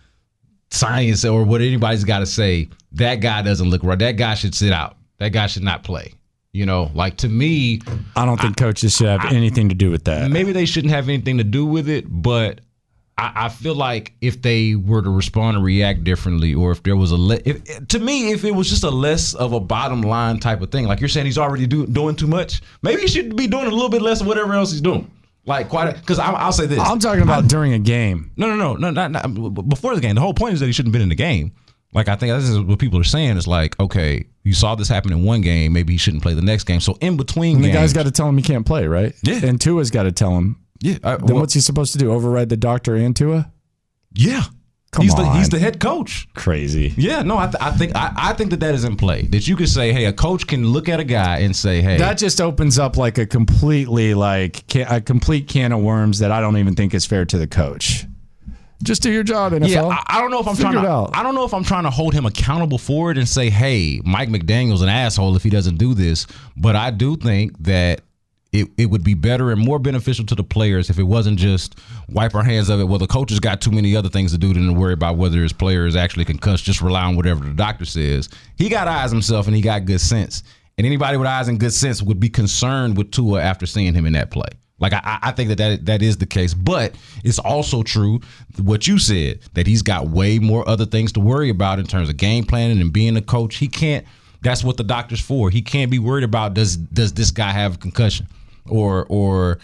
science or what anybody's got to say. That guy doesn't look right. That guy should sit out. That guy should not play. You know, like, to me, I don't think I, coaches should have I, anything to do with that. Maybe they shouldn't have anything to do with it, but I, I feel like if they were to respond and react differently, or if there was a le- if, to me, if it was just a less of a bottom line type of thing, like you're saying, he's already do, doing too much. Maybe he should be doing a little bit less of whatever else he's doing. Like, quite because I'll say this. I'm talking about I, during a game. No, no, no, no, not, not before the game. The whole point is that he shouldn't have been in the game. Like, I think this is what people are saying is like, okay, you saw this happen in one game, maybe he shouldn't play the next game. So in between and games, the guy's got to tell him he can't play, right? Yeah. And Tua's got to tell him. Yeah. I, then well, what's he supposed to do? Override the doctor and Tua? Yeah. Come he's on. The, he's the head coach. Crazy. Yeah, no, I, th- I think I, I think that that is in play. That you could say, hey, a coach can look at a guy and say, hey. That just opens up like a completely like a complete can of worms that I don't even think is fair to the coach. Just do your job, N F L. Yeah, I, I don't know if I'm Figure trying to. out. I don't know if I'm trying to hold him accountable for it and say, hey, Mike McDaniel's an asshole if he doesn't do this. But I do think that It, it would be better and more beneficial to the players if it wasn't just wipe our hands of it. Well, the coach has got too many other things to do than to worry about whether his player is actually concussed. Just rely on whatever the doctor says. He got eyes himself and he got good sense. And anybody with eyes and good sense would be concerned with Tua after seeing him in that play. Like, I, I think that, that that is the case. But it's also true what you said, that he's got way more other things to worry about in terms of game planning and being a coach. He can't. That's what the doctor's for. He can't be worried about does does this guy have a concussion? Or, or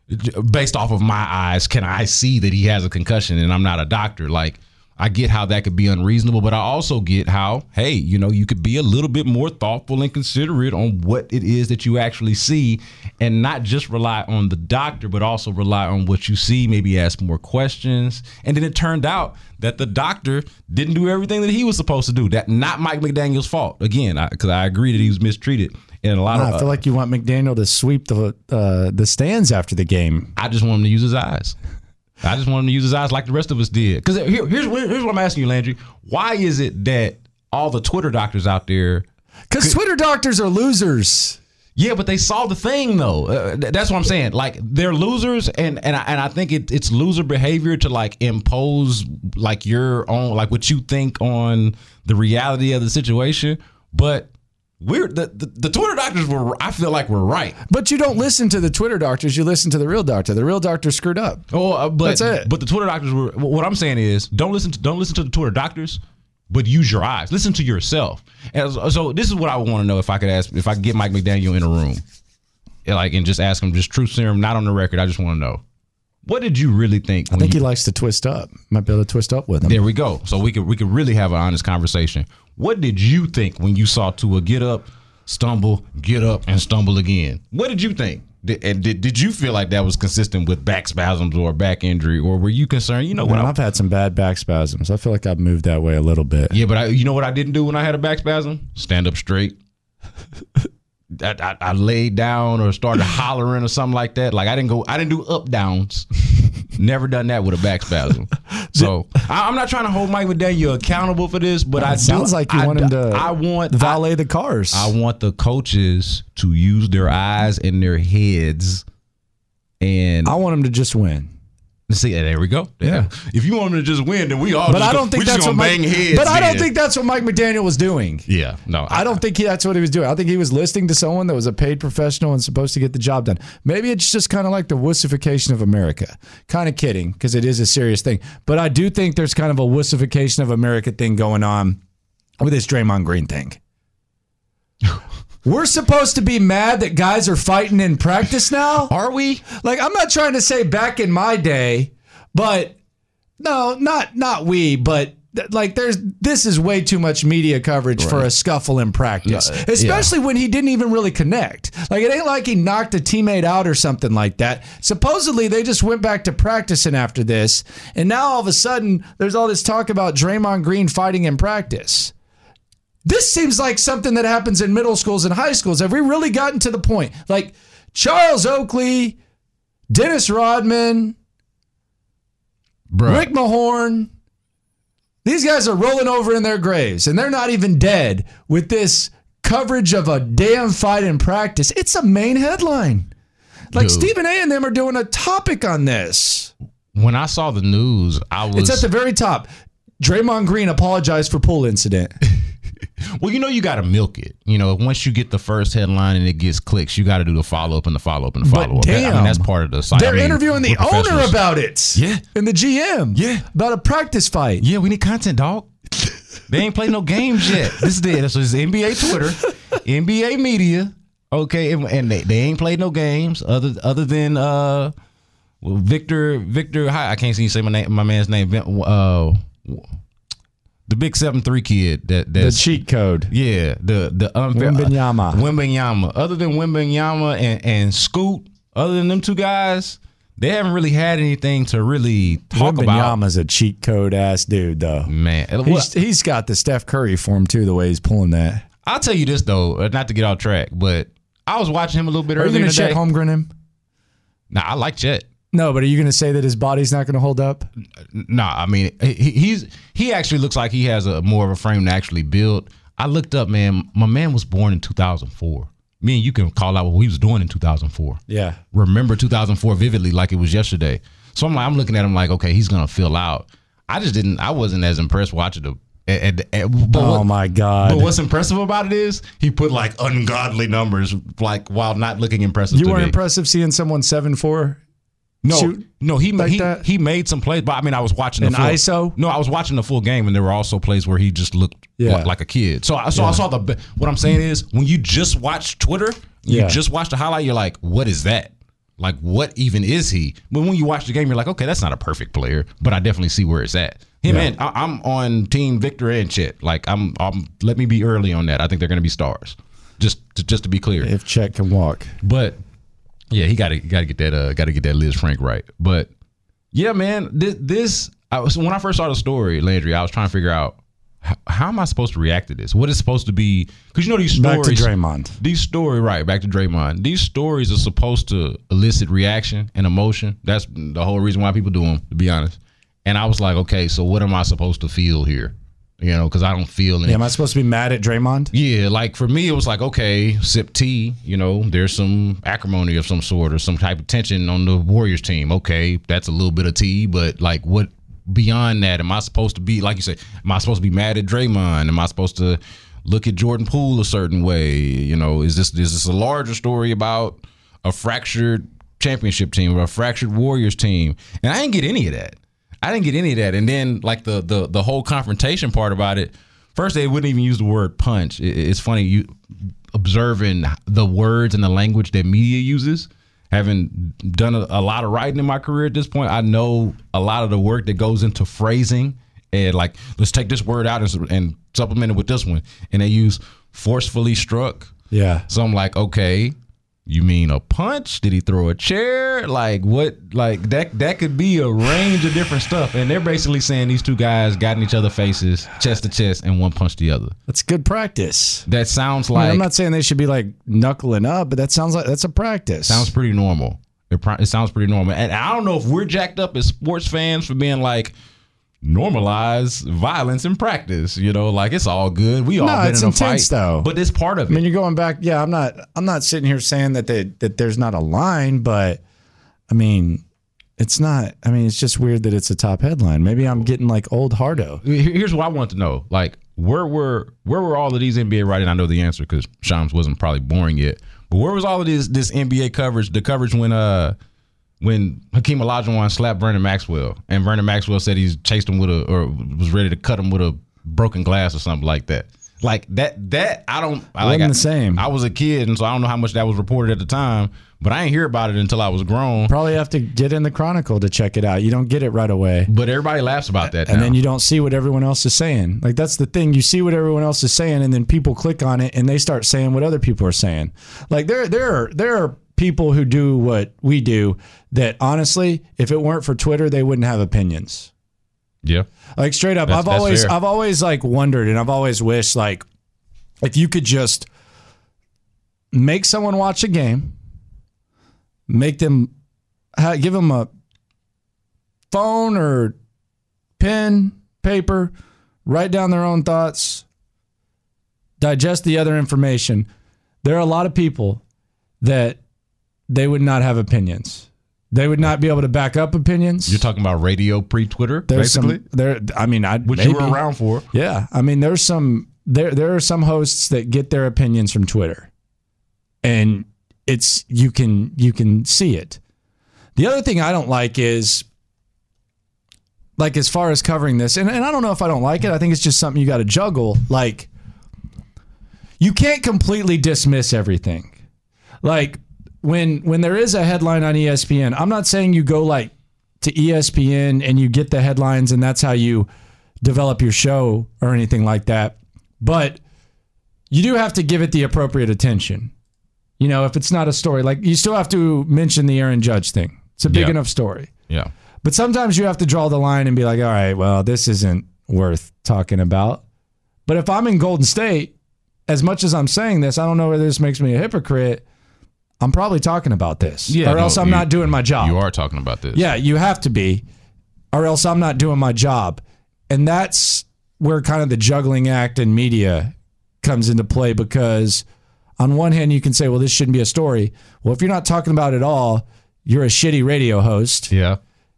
based off of my eyes, can I see that he has a concussion and I'm not a doctor? Like, I get how that could be unreasonable, but I also get how, hey, you know, you could be a little bit more thoughtful and considerate on what it is that you actually see and not just rely on the doctor, but also rely on what you see, maybe ask more questions. And then it turned out that the doctor didn't do everything that he was supposed to do. That not Mike McDaniel's fault. Again, because I, I agree that he was mistreated. And a lot no, of, I feel like you want McDaniel to sweep the uh, the stands after the game. I just want him to use his eyes. I just want him to use his eyes like the rest of us did. Because here, here's, here's what I'm asking you, Landry. Why is it that all the Twitter doctors out there... Because Twitter doctors are losers. Yeah, but they saw the thing, though. Uh, that's what I'm saying. Like, they're losers, and and I, and I think it, it's loser behavior to, like, impose, like, your own... Like, what you think on the reality of the situation. But... We're the, the the Twitter doctors were I feel like we're right, but you don't listen to the Twitter doctors. You listen to the real doctor. The real doctor screwed up. Oh, uh, but that's it. But the Twitter doctors were. What I'm saying is, don't listen to don't listen to the Twitter doctors, but use your eyes. Listen to yourself. And so, so this is what I want to know. If I could ask, if I could get Mike McDaniel in a room, and like, and just ask him, just truth serum, not on the record. I just want to know, what did you really think? I think you, he likes to twist up. Might be able to twist up with him. There we go. So we could we could really have an honest conversation. What did you think when you saw Tua get up, stumble, get up, and stumble again? What did you think? Did, and did, did you feel like that was consistent with back spasms or back injury, or were you concerned? You know what? Well, I've had some bad back spasms. I feel like I've moved that way a little bit. Yeah, but I, you know what I didn't do when I had a back spasm? Stand up straight. I, I, I laid down or started hollering or something like that. Like I didn't go. I didn't do up downs. Never done that with a back spasm. So I, I'm not trying to hold Mike McDaniel accountable for this, but I it sounds do, like you I, want him to. I want valet I, the cars. I want the coaches to use their eyes and their heads, and I want him to just win. See, there we go. Yeah. If you want them to just win, then we all. But just I don't go, think we that's just what gonna Mike. bang heads But I don't then. think that's what Mike McDaniel was doing. Yeah, no, I, I don't think he, that's what he was doing. I think he was listening to someone that was a paid professional and supposed to get the job done. Maybe it's just kind of like the wussification of America. Kind of kidding, because it is a serious thing. But I do think there's kind of a wussification of America thing going on with this Draymond Green thing. We're supposed to be mad that guys are fighting in practice now? Are we? Like, I'm not trying to say back in my day, but no, not not we, but like there's this is way too much media coverage right. for a scuffle in practice, yeah, especially yeah. when he didn't even really connect. Like, it ain't like he knocked a teammate out or something like that. Supposedly, they just went back to practicing after this, and now all of a sudden, there's all this talk about Draymond Green fighting in practice. This seems like something that happens in middle schools and high schools. Have we really gotten to the point? Like Charles Oakley, Dennis Rodman, Bruh. Rick Mahorn, these guys are rolling over in their graves, and they're not even dead with this coverage of a damn fight in practice. It's a main headline. Like Dude. Stephen A. and them are doing a topic on this. When I saw the news, I was... It's at the very top. Draymond Green apologized for pool incident. Well, you know, you got to milk it. You know, once you get the first headline and it gets clicks, you got to do the follow up and the follow up and the follow up. Damn, I mean, that's part of the site. They're I mean, interviewing the owner about it. Yeah. And the G M. Yeah. About a practice fight. Yeah, we need content, dog. They ain't played no games yet. This is it. So it's N B A Twitter, N B A media. Okay. And, and they, they ain't played no games other other than uh, well, Victor, Victor, I can't see you say my name, my man's name. Uh, The big seven three kid that that's, the cheat code. Yeah, the the unfair Wembanyama. Uh, Wembanyama. Other than Wembanyama and, and Scoot, other than them two guys, they haven't really had anything to really talk Wembanyama's about. Wembanyama's a cheat code ass dude, though. Man, he's, he's got the Steph Curry form too. The way he's pulling that. I'll tell you this though, not to get off track, but I was watching him a little bit Are earlier. Are you going to Chet day. Holmgren him? Nah, I like Chet. No, but are you going to say that his body's not going to hold up? Nah, I mean, he, he's he actually looks like he has a more of a frame to actually build. I looked up, man. My man was born in two thousand four. Me and you can call out what he was doing in two thousand four. Yeah. Remember two thousand four vividly like it was yesterday. So I'm like, I'm looking at him like, okay, he's going to fill out. I just didn't, I wasn't as impressed watching the. At, at, at, but oh what, my God! But what's impressive about it is he put like ungodly numbers, like while not looking impressive. You to weren't me. impressive seeing someone seven four. No, Shoot no, he like he that? he made some plays, but I mean, I was watching the An full, I S O. No, I was watching the full game, and there were also plays where he just looked Yeah. like, like a kid. So, I so Yeah. I saw the. What I'm saying is, when you just watch Twitter, you Yeah. just watch the highlight, you're like, what is that? Like, what even is he? But when you watch the game, you're like, okay, that's not a perfect player, but I definitely see where it's at. Hey, Yeah. man, I, I'm on Team Victor and Chet. Like, I'm, I'm. Let me be early on that. I think they're going to be stars. Just, to, just to be clear. If Chet can walk, but. Yeah, he got to got to get that uh, got to get that Liz Frank right. But yeah, man, this, this I was when I first saw the story, Landry, I was trying to figure out how, how am I supposed to react to this? What is supposed to be? Because you know these stories. back to Draymond. These stories, right? Back to Draymond. These stories are supposed to elicit reaction and emotion. That's the whole reason why people do them, to be honest. And I was like, okay, so what am I supposed to feel here? You know, because I don't feel any. Yeah, am I supposed to be mad at Draymond? Yeah, like for me, it was like, okay, sip tea. You know, there's some acrimony of some sort or some type of tension on the Warriors team. Okay, that's a little bit of tea, but like what beyond that? Am I supposed to be, like you said, am I supposed to be mad at Draymond? Am I supposed to look at Jordan Poole a certain way? You know, is this is this a larger story about a fractured championship team or a fractured Warriors team? And I didn't get any of that. I didn't get any of that. And then like the the the whole confrontation part about it, first they wouldn't even use the word punch. It, it's funny, you observing the words and the language that media uses. Having done a, a lot of writing in my career at this point, I know a lot of the work that goes into phrasing and like, let's take this word out and, and supplement it with this one. And they use forcefully struck. Yeah. So I'm like, okay, you mean a punch? Did he throw a chair? Like what? Like that? That could be a range of different stuff. And they're basically saying these two guys got in each other's faces, chest to chest, and one punched the other. That's good practice. That sounds I like. mean, I'm not saying they should be like knuckling up, but that sounds like that's a practice. Sounds pretty normal. It, it sounds pretty normal. And I don't know if we're jacked up as sports fans for being like, normalize violence in practice, you know, like it's all good. We all no, been it's in a intense fight, though. But it's part of it. I mean, you're going back. Yeah, I'm not. I'm not sitting here saying that they, that there's not a line, but I mean, it's not. I mean, it's just weird that it's a top headline. Maybe I'm getting like old Hardo. Here's what I want to know. Like, where were where were all of these N B A writing? I know the answer because Shams wasn't probably boring yet. But where was all of this this N B A coverage? The coverage when uh when Hakeem Olajuwon slapped Vernon Maxwell, and Vernon Maxwell said he's chased him with a or was ready to cut him with a broken glass or something like that. Like that that I don't. I wasn't like, the same. I was a kid, and so I don't know how much that was reported at the time. But I didn't hear about it until I was grown. Probably have to get in the Chronicle to check it out. You don't get it right away. But everybody laughs about that. And now. then you don't see what everyone else is saying. Like, that's the thing. You see what everyone else is saying, and then people click on it, and they start saying what other people are saying. Like, there, there, are, there are people who do what we do that, honestly, if it weren't for Twitter, they wouldn't have opinions. Yeah. Like, straight up, That's- I've always, fair. I've always like wondered, and I've always wished, like, if you could just make someone watch a game, make them, give them a phone or pen, paper, write down their own thoughts, digest the other information. There are a lot of people that they would not have opinions. They would not be able to back up opinions. You're talking about radio pre-Twitter, There's basically? some, there. I mean, I Which maybe, you were around for. Yeah, I mean, there's some there. There are some hosts that get their opinions from Twitter, and it's you can you can see it. The other thing I don't like is, like, as far as covering this, and, and I don't know if I don't like it. I think it's just something you got to juggle. Like, you can't completely dismiss everything. Like, when when there is a headline on E S P N, I'm not saying you go like to E S P N and you get the headlines and that's how you develop your show or anything like that. But you do have to give it the appropriate attention. You know, if it's not a story, like, you still have to mention the Aaron Judge thing. It's a big Yeah. enough story. Yeah. But sometimes you have to draw the line and be like, all right, well, this isn't worth talking about. But if I'm in Golden State, as much as I'm saying this, I don't know whether this makes me a hypocrite. I'm probably talking about this. Yeah, or no, else I'm you- not doing my job. You are talking about this. Yeah, you have to be, or else I'm not doing my job. And that's where kind of the juggling act in media comes into play, because on one hand, you can say, well, this shouldn't be a story. Well, if you're not talking about it at all, you're a shitty radio host. Yeah.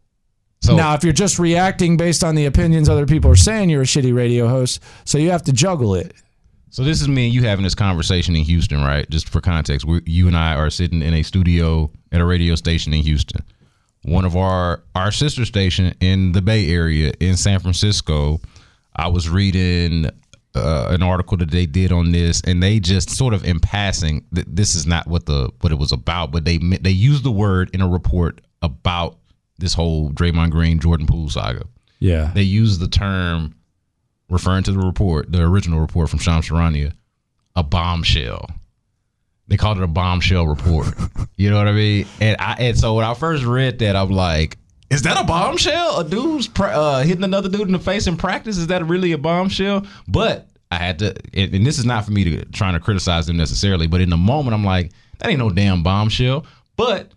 So Now, if you're just reacting based on the opinions other people are saying, you're a shitty radio host. So you have to juggle it. So this is me and you having this conversation in Houston, right? Just for context, we you and I are sitting in a studio at a radio station in Houston. One of our our sister station in the Bay Area in San Francisco, I was reading uh, an article that they did on this, and they just sort of in passing, th- this is not what the what it was about, but they they used the word in a report about this whole Draymond Green, Jordan Poole saga. Yeah. They used the term, referring to the report, the original report from Shams Charania, a bombshell. They called it a bombshell report. You know what I mean? And I and so when I first read that, I'm like, is that a bombshell? A dude's pra- uh, hitting another dude in the face in practice? Is that really a bombshell? But I had to, and, and this is not for me to trying to criticize them necessarily, but in the moment, I'm like, that ain't no damn bombshell. But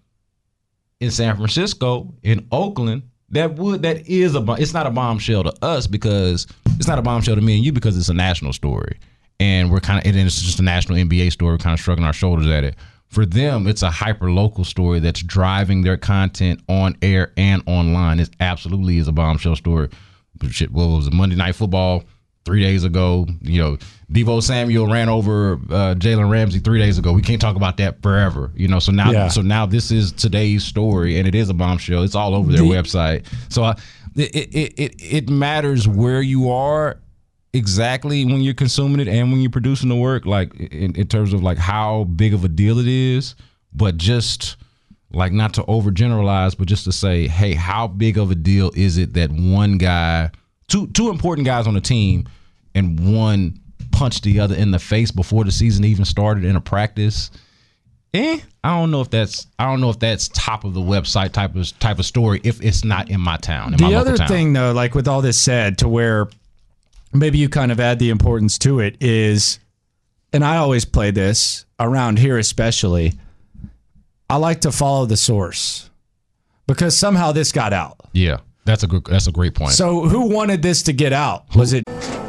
in San Francisco, in Oakland, that would that is a bo- it's not a bombshell to us, because it's not a bombshell to me and you because it's a national story, and we're kind of and it's just a national N B A story. We're kind of shrugging our shoulders at it. For them, it's a hyper local story that's driving their content on air and online. It absolutely is a bombshell story. But shit, what was it? Monday Night Football three days ago? You know, Devo Samuel ran over uh, Jalen Ramsey three days ago. We can't talk about that forever. You know, so now, Yeah. so now this is today's story, and it is a bombshell. It's all over their The- website. So I, it, it it it matters where you are exactly when you're consuming it and when you're producing the work, like in, in terms of like how big of a deal it is, but just like not to overgeneralize, but just to say, hey, how big of a deal is it that one guy, two two important guys on the team, and one punched the other in the face before the season even started in a practice? Eh, I don't know if that's I don't know if that's top of the website type of type of story if it's not in my town. In my The local other town. thing, though, like with all this said, to where maybe you kind of add the importance to it is, and I always play this around here especially, I like to follow the source, because somehow this got out. Yeah, that's a good that's a great point. So who wanted this to get out? Was it?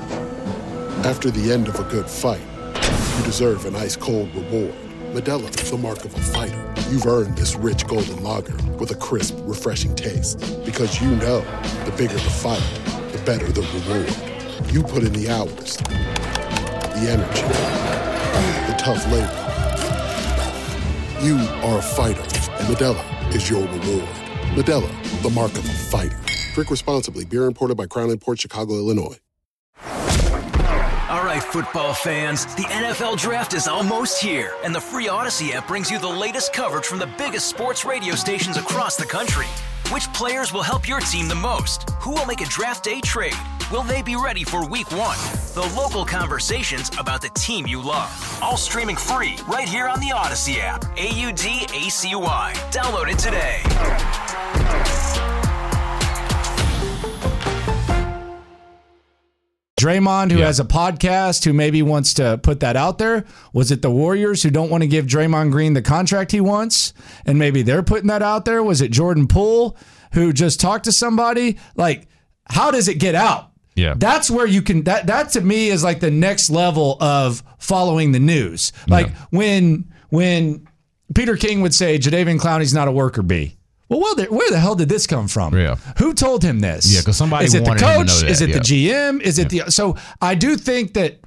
After the end of a good fight, you deserve an ice-cold reward. Modelo is the mark of a fighter. you've earned this rich golden lager with a crisp, refreshing taste. Because you know, the bigger the fight, the better the reward. You put in the hours, the energy, the tough labor. You are a fighter, and Modelo is your reward. Modelo, the mark of a fighter. Drink responsibly. Beer imported by Crown Imports, Chicago, Illinois. All right, football fans, the N F L Draft is almost here, and the free Odyssey app brings you the latest coverage from the biggest sports radio stations across the country. Which players will help your team the most? Who will make a draft day trade? Will they be ready for week one? The local conversations about the team you love. All streaming free right here on the Odyssey app. A U D A C Y. Download it today. Draymond, who Yeah. has a podcast, who maybe wants to put that out there? Was it the Warriors who don't want to give Draymond Green the contract he wants, and maybe they're putting that out there? Was it Jordan Poole, who just talked to somebody? Like, how does it get out? Yeah. That's where you can, that that to me is like the next level of following the news. Like Yeah. when when Peter King would say, Jadeveon Clowney's not a worker bee. Well, where the, where the hell did this come from? Yeah. Who told him this? Yeah, 'cause somebody Is it the wanted him to coach? know that, Is it yeah. the G M? Is it the so? I do think that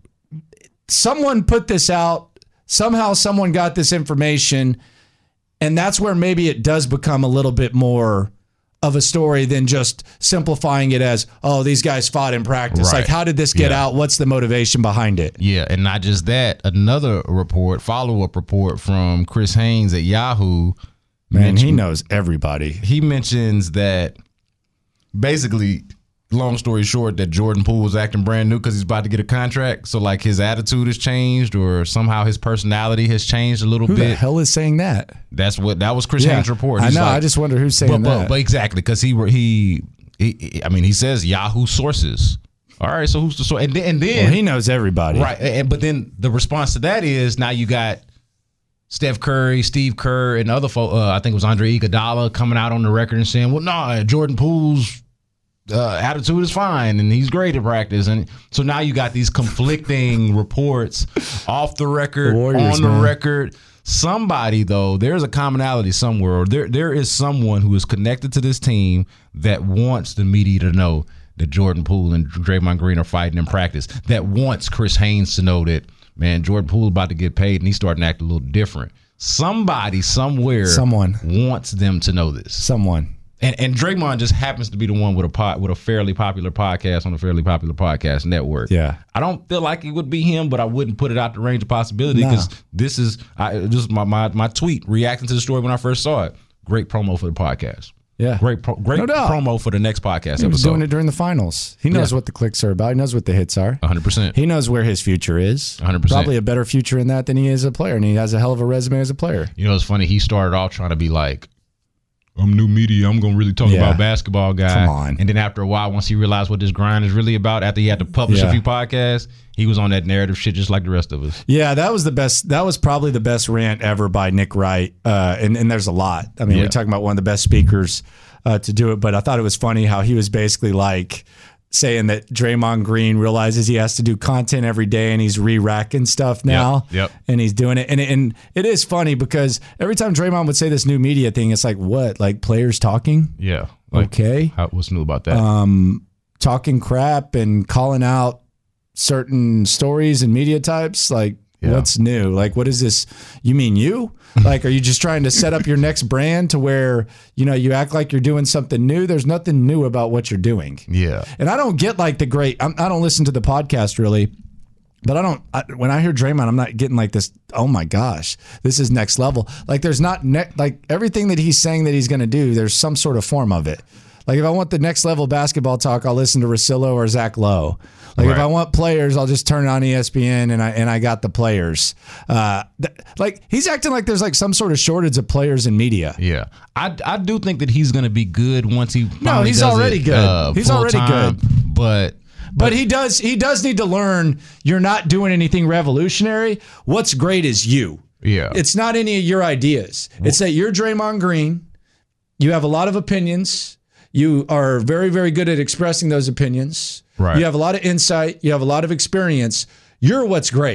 someone put this out. Somehow, someone got this information, and that's where maybe it does become a little bit more of a story than just simplifying it as, oh, these guys fought in practice. Right. Like, how did this get Yeah. out? What's the motivation behind it? Yeah, and not just that. Another report, follow-up report from Chris Haynes at Yahoo. Man, he mentioned- knows everybody. He mentions that basically, long story short, that Jordan Poole was acting brand new because he's about to get a contract. So, like, his attitude has changed, or somehow his personality has changed a little Who bit. the hell is saying that? That's what that was Chris Yeah, Haynes' report. I He's know. like- I just wonder who's saying but, but, that. But exactly, because he, he he I mean, he says Yahoo sources. All right, so who's the source? And then, and then Well, he knows everybody. right? And but then the response to that is now you got Steph Curry, Steve Kerr, and other folks. Uh, I think it was Andre Iguodala coming out on the record and saying, "Well, no, Jordan Poole's uh, attitude is fine, and he's great at practice." And so now you got these conflicting reports off the record, The Warriors, on the man. record. Somebody though, there's a commonality somewhere. Or there, there is someone who is connected to this team that wants the media to know that Jordan Poole and Draymond Green are fighting in practice. That wants Chris Haynes to know that, man, Jordan Poole's about to get paid and he's starting to act a little different. Somebody somewhere Someone. wants them to know this. Someone. And and Draymond just happens to be the one with a pod, with a fairly popular podcast on a fairly popular podcast network. Yeah. I don't feel like it would be him, but I wouldn't put it out the range of possibility No. because this is I this is my, my my tweet reacting to the story when I first saw it. Great promo for the podcast. Yeah. Great pro, great No doubt. promo for the next podcast He was episode. doing it during the finals. He knows Yeah. what the clicks are about. He knows what the hits are. one hundred percent. He knows where his future is. one hundred percent. Probably a better future in that than he is a player, and he has a hell of a resume as a player. You know, it's funny. He started off trying to be like, I'm new media. I'm going to really talk Yeah. about basketball, guy. Come on. And then after a while, once he realized what this grind is really about, after he had to publish Yeah. a few podcasts, he was on that narrative shit just like the rest of us. Yeah, that was the best. That was probably the best rant ever by Nick Wright. Uh, and, and there's a lot. I mean, Yeah. we're talking about one of the best speakers uh, to do it, but I thought it was funny how he was basically like saying that Draymond Green realizes he has to do content every day and he's re-racking stuff now. Yep, yep. And he's doing it. And, and it is funny because every time Draymond would say this new media thing, it's like, what? Like players talking? Yeah. Like, Okay. How, what's new about that? Um, talking crap and calling out certain stories and media types. Like, Yeah. what's new? Like, what is this? You mean you? Like, are you just trying to set up your next brand to where, you know, you act like you're doing something new? There's nothing new about what you're doing. yeah. And I don't get like the great, I'm, I don't listen to the podcast really, but I don't, I, when I hear Draymond, I'm not getting like this, oh my gosh, this is next level. Like there's not, ne- like everything that he's saying that he's going to do, there's some sort of form of it. Like if I want the next level basketball talk, I'll listen to Russillo or Zach Lowe. Like if Right. I want players, I'll just turn on E S P N and I and I got the players. Uh, th- like he's acting like there's like some sort of shortage of players in media. Yeah. I, I do think that he's going to be good once he finally No, he's does already it, good. uh, He's already full-time, good. But But he does he does need to learn you're not doing anything revolutionary. What's great is you. yeah. It's not any of your ideas. It's that you're Draymond Green. You have a lot of opinions. You are very, very good at expressing those opinions. Right. You have a lot of insight. You have a lot of experience. You're what's great.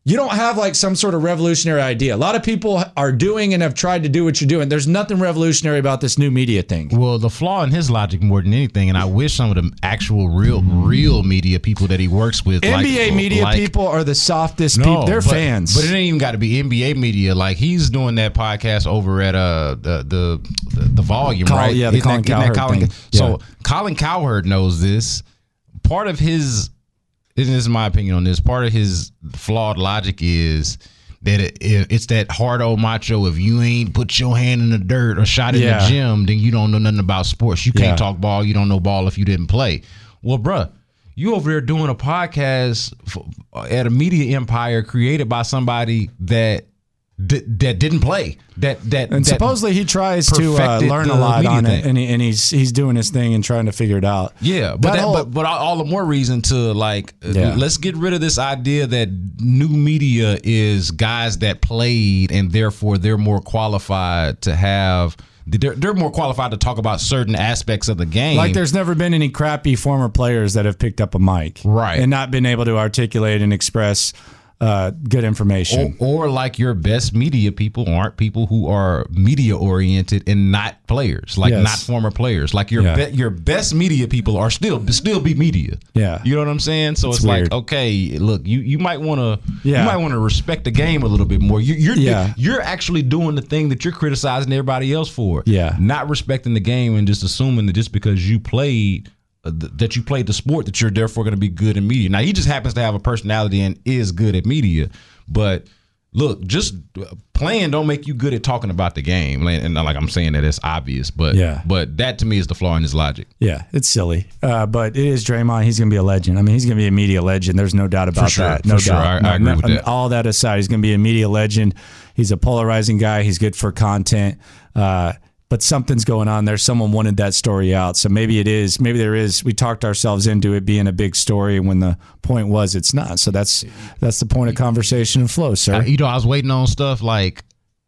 You don't have like some sort of revolutionary idea. A lot of people are doing and have tried to do what you're doing. There's nothing revolutionary about this new media thing. Well, the flaw in his logic more than anything, and I wish some of the actual real real media people that he works with, N B A like, media like, people are the softest no, people. They're but, fans. But it ain't even got to be N B A media. Like he's doing that podcast over at uh the the the, the Volume, Col- right? Yeah, the Isn't Colin that, isn't that Cowherd Colin, thing. So Yeah. Colin Cowherd knows this. Part of his, this is my opinion on this, part of his flawed logic is that it, it, it's that hard old macho, if you ain't put your hand in the dirt or shot in Yeah. the gym, then you don't know nothing about sports. You can't Yeah. talk ball. You don't know ball if you didn't play. Well, bruh, you over there doing a podcast for, at a media empire created by somebody that d- that didn't play. That that And that supposedly he tries to uh, perfected learn the a lot media on thing. it, and, he, and he's he's doing his thing and trying to figure it out. Yeah, but That that, whole- but but all the more reason to like uh, Yeah. let's get rid of this idea that new media is guys that played and therefore they're more qualified to have they're they're more qualified to talk about certain aspects of the game. Like there's never been any crappy former players that have picked up a mic, Right. and not been able to articulate and express uh, good information. Or, or like your best media people aren't people who are media oriented and not players, like Yes. not former players. Like your Yeah. be, your best media people are still still be media. Yeah. You know what I'm saying? So It's it's, weird. like, okay, look, you, you might want to Yeah. you might want to respect the game a little bit more. You, you're Yeah. you're actually doing the thing that you're criticizing everybody else for. Yeah. Not respecting the game and just assuming that just because you played uh, th- that you played the sport that you're therefore going to be good in media. Now he just happens to have a personality and is good at media, but look, just playing don't make you good at talking about the game. And and not like I'm saying that it's obvious, but Yeah. but that to me is the flaw in his logic. Yeah, it's silly, uh, but it is Draymond. He's going to be a legend. I mean, he's going to be a media legend. There's no doubt about sure, that. for No sure. doubt. I- I No- agree no- with that. All that aside, he's going to be a media legend. He's a polarizing guy. He's good for content. Uh, but something's going on there. Someone wanted that story out. So maybe it is. Maybe there is. We talked ourselves into it being a big story when the point was it's not. So that's that's the point of conversation and flow, sir. I- you know, I was waiting on stuff like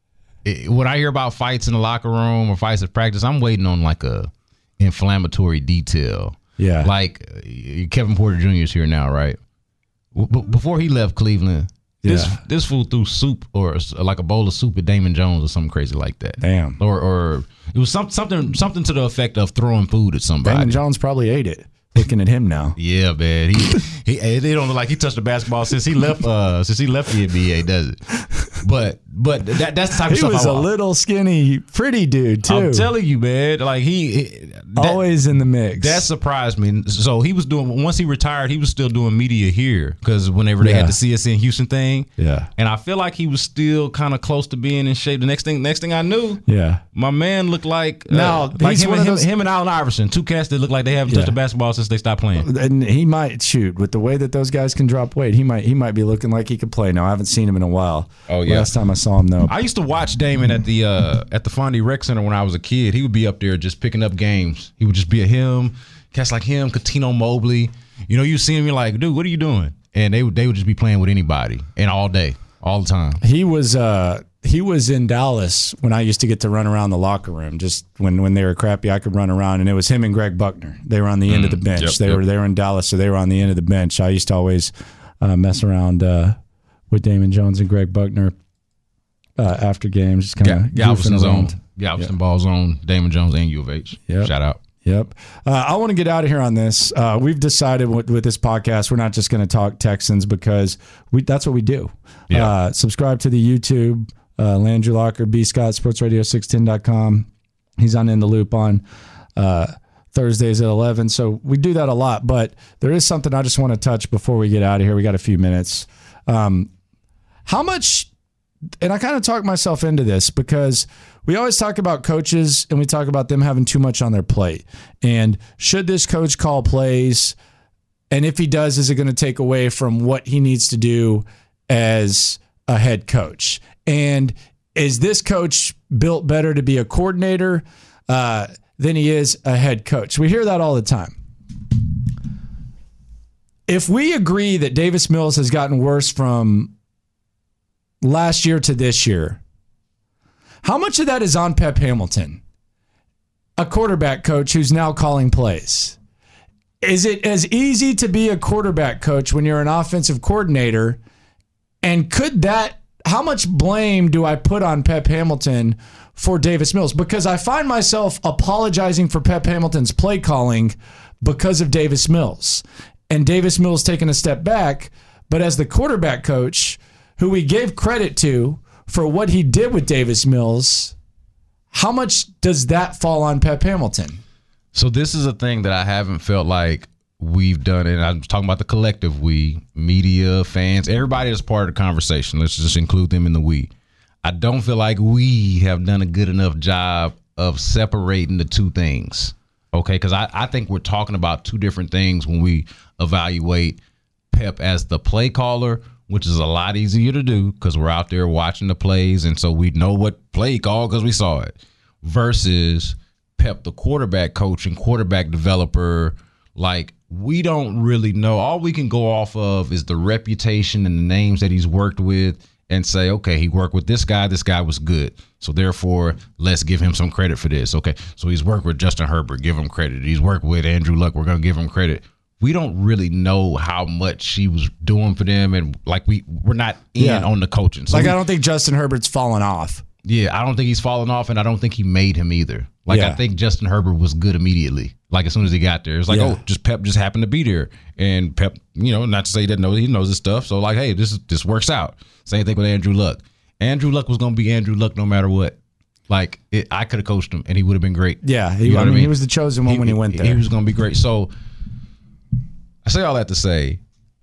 it, when I hear about fights in the locker room or fights at practice, I'm waiting on like a inflammatory detail. Yeah. Like uh, Kevin Porter Junior is here now, right? W- b- before he left Cleveland, this Yeah. this fool threw soup or s- like a bowl of soup at Damon Jones or something crazy like that. Damn. Or or it was some, something something to the effect of throwing food at somebody. Damon Jones probably ate it. Looking at him now. Yeah, man. He he it don't look like he touched the basketball since he left uh since he left the N B A, does it? But but that that's the type of He stuff was I a want. little skinny, pretty dude too. I'm telling you, man. Like he that, Always in the mix. that surprised me. So he was doing once he retired, he was still doing media here because whenever they Yeah. had the C S N Houston thing, Yeah. and I feel like he was still kind of close to being in shape. The next thing, next thing I knew, Yeah. my man looked like uh, Now, like he's him, one and, of him, those- him and Allen Iverson, two cats that look like they haven't touched Yeah. a basketball since they stopped playing. And he might shoot with the way that those guys can drop weight. He might he might be looking like he could play now. I haven't seen him in a while. Oh, yeah. Last time I saw him though. I used to watch Damon at the uh, at the Fondy Rec Center when I was a kid. He would be up there just picking up games. He would just be a him, cats like him, Catino Mobley. You know, you see him, you're like, dude, what are you doing? And they would they would just be playing with anybody and all day, all the time. He was uh he was in Dallas when I used to get to run around the locker room. Just when, when they were crappy, I could run around, and it was him and Greg Buckner. They were on the end of the bench. yep, they yep. were they were in Dallas, so they were on the end of the bench. I used to always uh, mess around uh, with Damon Jones and Greg Buckner uh, after games, just kind Yeah, of Galveston goofing Zone, around. Galveston Ball Zone, Damon Jones and U of H. Yep. Shout out. Yep. Uh, I want to get out of here on this. Uh, we've decided with, with this podcast, we're not just going to talk Texans because we that's what we do. Yeah. Uh, subscribe to the YouTube, uh, Landry Locker, B. Scott, sports radio six ten dot com. He's on In the Loop on uh, Thursdays at eleven. So we do that a lot, but there is something I just want to touch before we get out of here. We got a few minutes. Um, how much, and I kind of talk myself into this because we always talk about coaches and we talk about them having too much on their plate. And should this coach call plays? And if he does, is it going to take away from what he needs to do as a head coach? And is this coach built better to be a coordinator uh, than he is a head coach? We hear that all the time. If we agree that Davis Mills has gotten worse from last year to this year, how much of that is on Pep Hamilton, a quarterback coach who's now calling plays? Is it as easy to be a quarterback coach when you're an offensive coordinator And could that, how much blame do I put on Pep Hamilton for Davis Mills? Because I find myself apologizing for Pep Hamilton's play calling because of Davis Mills. And Davis Mills taking a step back, but as the quarterback coach, who we gave credit to for what he did with Davis Mills, how much does that fall on Pep Hamilton? So this is a thing that I haven't felt like we've done, and I'm talking about the collective we, media, fans, everybody that's part of the conversation. Let's just include them in the we. I don't feel like we have done a good enough job of separating the two things, okay? Because I, I think we're talking about two different things when we evaluate Pep as the play caller, which is a lot easier to do because we're out there watching the plays, and so we know what play call because we saw it, versus Pep, the quarterback coach and quarterback developer. Like, we don't really know. All we can go off of is the reputation and the names that he's worked with and say, okay, he worked with this guy. This guy was good. So therefore, let's give him some credit for this. Okay, so he's worked with Justin Herbert. Give him credit. He's worked with Andrew Luck. We're going to give him credit. We don't really know how much he was doing for them. And like, we, we're not in yeah. on the coaching. So like, we, I don't think Justin Herbert's fallen off. Yeah, I don't think he's fallen off, and I don't think he made him either. Like, yeah. I think Justin Herbert was good immediately. Like, as soon as he got there, it's like, yeah. oh, just Pep just happened to be there, and Pep, you know, not to say he doesn't know, he knows his stuff. So like, hey, this this works out. Same thing with Andrew Luck. Andrew Luck was going to be Andrew Luck no matter what. Like, it, I could have coached him, and he would have been great. Yeah, he, you know I mean, I mean, he was the chosen one he, when he went there. He was going to be great. So I say all that to say,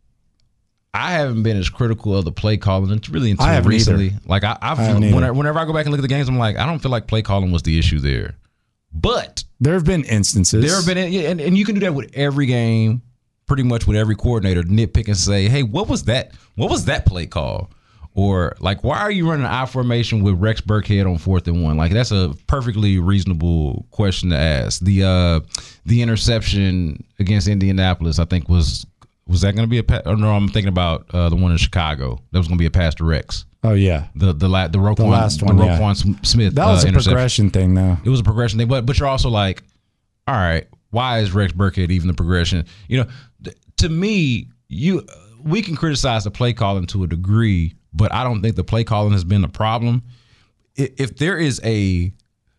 I haven't been as critical of the play calling until really until I recently. Either. Like I, I, feel, I whenever, whenever I go back and look at the games, I'm like, I don't feel like play calling was the issue there. But there have been instances. There have been, yeah, and, and you can do that with every game, pretty much with every coordinator. Nitpick and say, hey, what was that? What was that play call? Or like, why are you running an I formation with Rex Burkhead on fourth and one? Like, that's a perfectly reasonable question to ask. The uh, the interception against Indianapolis, I think was. Was that going to be a pass? Oh, no, I'm thinking about uh, the one in Chicago. That was going to be a pass to Rex. Oh, yeah. The the, la- the, Roquan, the last one, the Roquan yeah. Smith That was uh, a progression thing, though. It was a progression thing. But, but you're also like, all right, why is Rex Burkhead even the progression? You know, th- to me, you we can criticize the play calling to a degree, but I don't think the play calling has been the problem. If, if there is a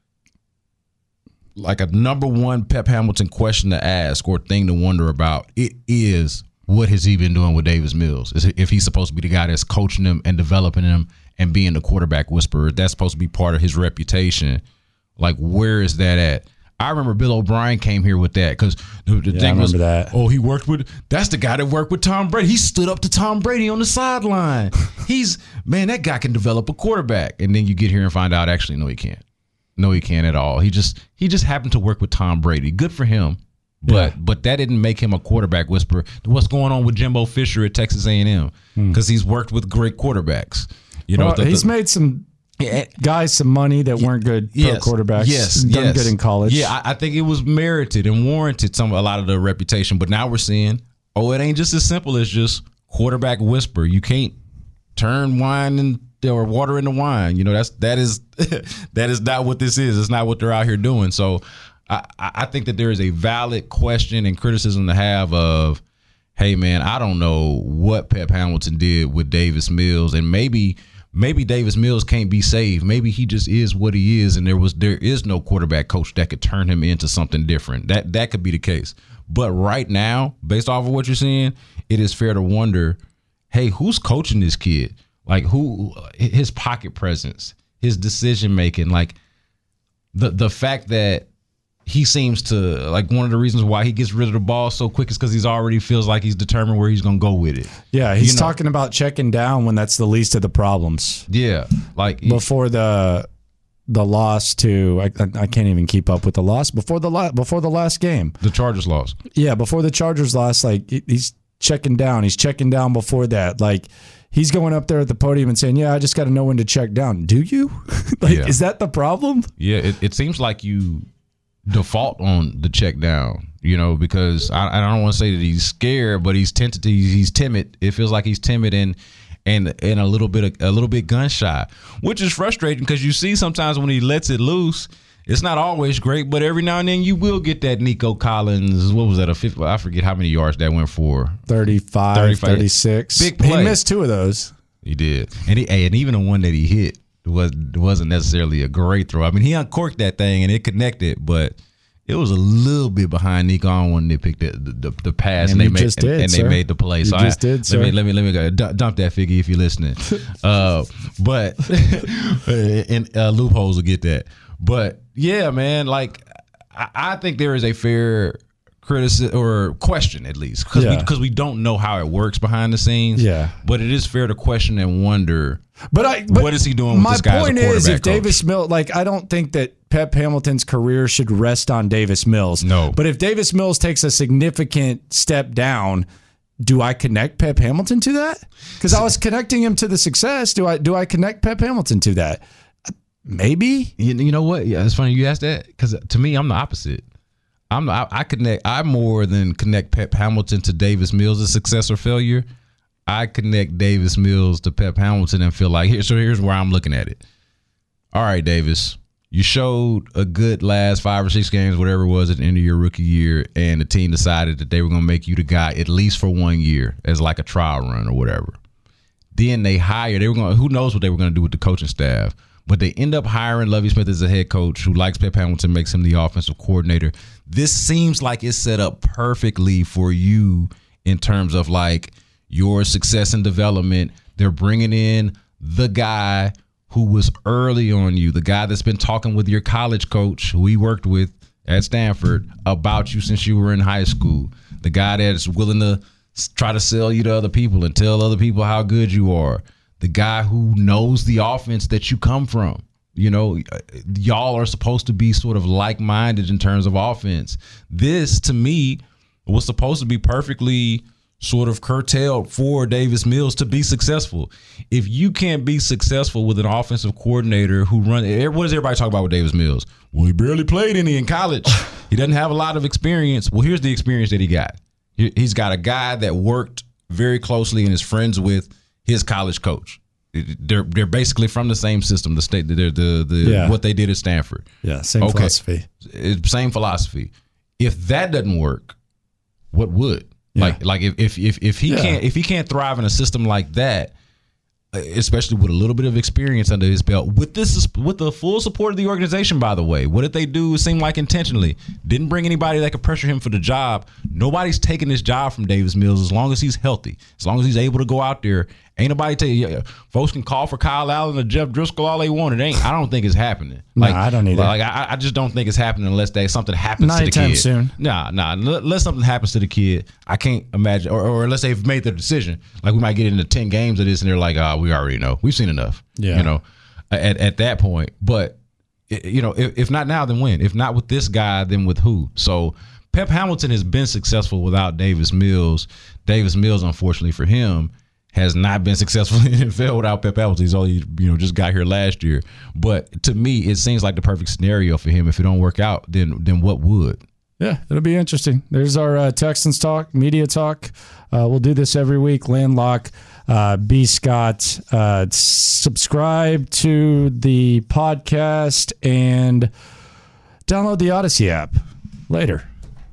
like a number one Pep Hamilton question to ask or thing to wonder about, it is, what has he been doing with Davis Mills? Is if he's supposed to be the guy that's coaching him and developing him and being the quarterback whisperer, that's supposed to be part of his reputation. Like, where is that at? I remember Bill O'Brien came here with that because the, the yeah, thing was, that. oh, he worked with, that's the guy that worked with Tom Brady. He stood up to Tom Brady on the sideline. He's, man, that guy can develop a quarterback. And then you get here and find out, actually, no, he can't. No, he can't at all. He just he just happened to work with Tom Brady. Good for him. But yeah. but that didn't make him a quarterback whisperer. What's going on with Jimbo Fisher at Texas A and M? Because hmm. he's worked with great quarterbacks. You know, well, the, he's the, made some guys some money that weren't good pro yes, quarterbacks. Yes, done yes. good in college. Yeah, I, I think it was merited and warranted some a lot of the reputation. But now we're seeing, oh, it ain't just as simple as just quarterback whisper. You can't turn wine and or water into wine. You know, that's that is that is not what this is. It's not what they're out here doing. So I, I think that there is a valid question and criticism to have of, hey, man, I don't know what Pep Hamilton did with Davis Mills, and maybe maybe Davis Mills can't be saved. Maybe he just is what he is, and there was there is no quarterback coach that could turn him into something different. That that could be the case. But right now, based off of what you're seeing, it is fair to wonder, hey, who's coaching this kid? Like, who, his pocket presence, his decision making, like the the fact that he seems to, like, one of the reasons why he gets rid of the ball so quick is because he's already feels like he's determined where he's going to go with it. Yeah, he's you know? talking about checking down when that's the least of the problems. Yeah, like before the the loss to, I, I can't even keep up with the loss before the la- before the last game, the Chargers lost. Yeah, before the Chargers lost, like he's checking down. He's checking down before that, like. He's going up there at the podium and saying, yeah, I just got to know when to check down. Do you? like, yeah. Is that the problem? Yeah, it, it seems like you default on the check down, you know, because I, I don't want to say that he's scared, but he's tentative. He's timid. It feels like he's timid and and and a little bit of, a little bit gun shy, which is frustrating because you see sometimes when he lets it loose, it's not always great, but every now and then you will get that Nico Collins. What was that? A fifth? I forget how many yards that went for. thirty-five, thirty-five. thirty-six. Big play. He missed two of those. He did. And he, and even the one that he hit was, wasn't necessarily a great throw. I mean, he uncorked that thing and it connected, but it was a little bit behind Nico on when they picked the the, the, the pass and, and they made did, and, and they made the play. You so just I, did, let sir. me let me let me go dump that figure if you're listening. uh, but and uh, loopholes will get that. But yeah, man, like I, I think there is a fair criticism or question at least because Yeah. we because we don't know how it works behind the scenes. Yeah. But it is fair to question and wonder. But I, but what is he doing with my this guy as a point quarterback is, if coach? Davis Mills, like, I don't think that Pep Hamilton's career should rest on Davis Mills. No. But if Davis Mills takes a significant step down, do I connect Pep Hamilton to that? Because I was connecting him to the success. Do I do I connect Pep Hamilton to that? Maybe. You, you know what? Yeah, it's funny you asked that because to me, I'm the opposite. I'm the, I, I connect. I more than connect Pep Hamilton to Davis Mills' success or failure. I connect Davis Mills to Pep Hamilton and feel like here. So here's where I'm looking at it. All right, Davis, you showed a good last five or six games, whatever it was, at the end of your rookie year, and the team decided that they were going to make you the guy at least for one year as like a trial run or whatever. Then they hired. They were going. Who knows what they were going to do with the coaching staff? But they end up hiring Lovie Smith as a head coach who likes Pep Hamilton, makes him the offensive coordinator. This seems like it's set up perfectly for you in terms of like your success and development. They're bringing in the guy who was early on you, the guy that's been talking with your college coach who he worked with at Stanford about you since you were in high school, the guy that's willing to try to sell you to other people and tell other people how good you are, the guy who knows the offense that you come from. You know, y'all are supposed to be sort of like-minded in terms of offense. This, to me, was supposed to be perfectly sort of curtailed for Davis Mills to be successful. If you can't be successful with an offensive coordinator who runs, what does everybody talk about with Davis Mills? Well, he barely played any in college. He doesn't have a lot of experience. Well, here's the experience that he got. He's got a guy that worked very closely and is friends with his college coach. They're they're basically from the same system, the state, they're the the Yeah. what they did at Stanford. Yeah, same Okay. philosophy. It's same philosophy. If that doesn't work, what would? Yeah. Like like if if if, if he Yeah. can't if he can't thrive in a system like that, especially with a little bit of experience under his belt, with this with the full support of the organization, by the way, what did they do? It seemed like intentionally didn't bring anybody that could pressure him for the job. Nobody's taking this job from Davis Mills as long as he's healthy, as long as he's able to go out there. Ain't nobody tell you. Yeah, folks can call for Kyle Allen or Jeff Driscoll all they want. It ain't. I don't think it's happening. No, Like I don't either. Like I, I just don't think it's happening unless they something happens Not to the anytime kid. soon. Nah, nah. Unless something happens to the kid, I can't imagine. Or, or unless they've made their decision. Like we might get into ten games of this, and they're like, "Ah, oh, we already know. We've seen enough." Yeah. You know, at at that point. But you know, if, if not now, then when? If not with this guy, then with who? So Pep Hamilton has been successful without Davis Mills. Davis Mills, unfortunately for him, has not been successful in the N F L without Pep Hamilton. He's only, you know, just got here last year. But to me, it seems like the perfect scenario for him. If it don't work out, then then what would? Yeah, it'll be interesting. There's our uh, Texans talk, media talk. Uh, we'll do this every week. Landlock, uh, B. Scott. Uh, subscribe to the podcast and download the Odyssey app. Later.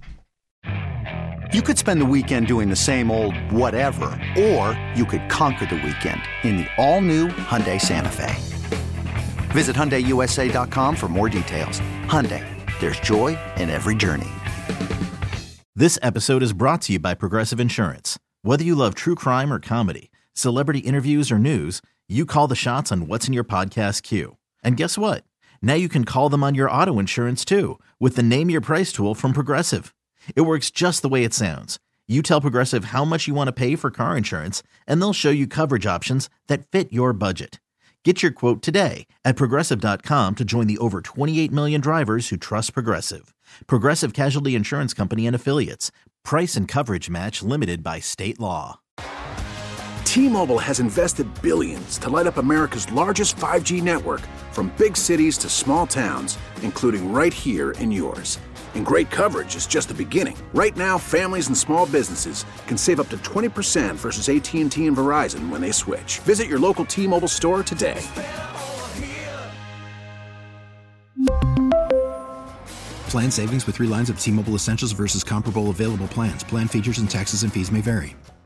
You could spend the weekend doing the same old whatever, or you could conquer the weekend in the all-new Hyundai Santa Fe. Visit Hyundai U S A dot com for more details. Hyundai, there's joy in every journey. This episode is brought to you by Progressive Insurance. Whether you love true crime or comedy, celebrity interviews or news, you call the shots on what's in your podcast queue. And guess what? Now you can call them on your auto insurance too with the Name Your Price tool from Progressive. It works just the way it sounds. You tell Progressive how much you want to pay for car insurance, and they'll show you coverage options that fit your budget. Get your quote today at Progressive dot com to join the over twenty-eight million drivers who trust Progressive. Progressive Casualty Insurance Company and Affiliates. Price and coverage match limited by state law. T-Mobile has invested billions to light up America's largest five G network, from big cities to small towns, including right here in yours. And great coverage is just the beginning. Right now, families and small businesses can save up to twenty percent versus A T and T and Verizon when they switch. Visit your local T-Mobile store today. Plan savings with three lines of T-Mobile Essentials versus comparable available plans. Plan features and taxes and fees may vary.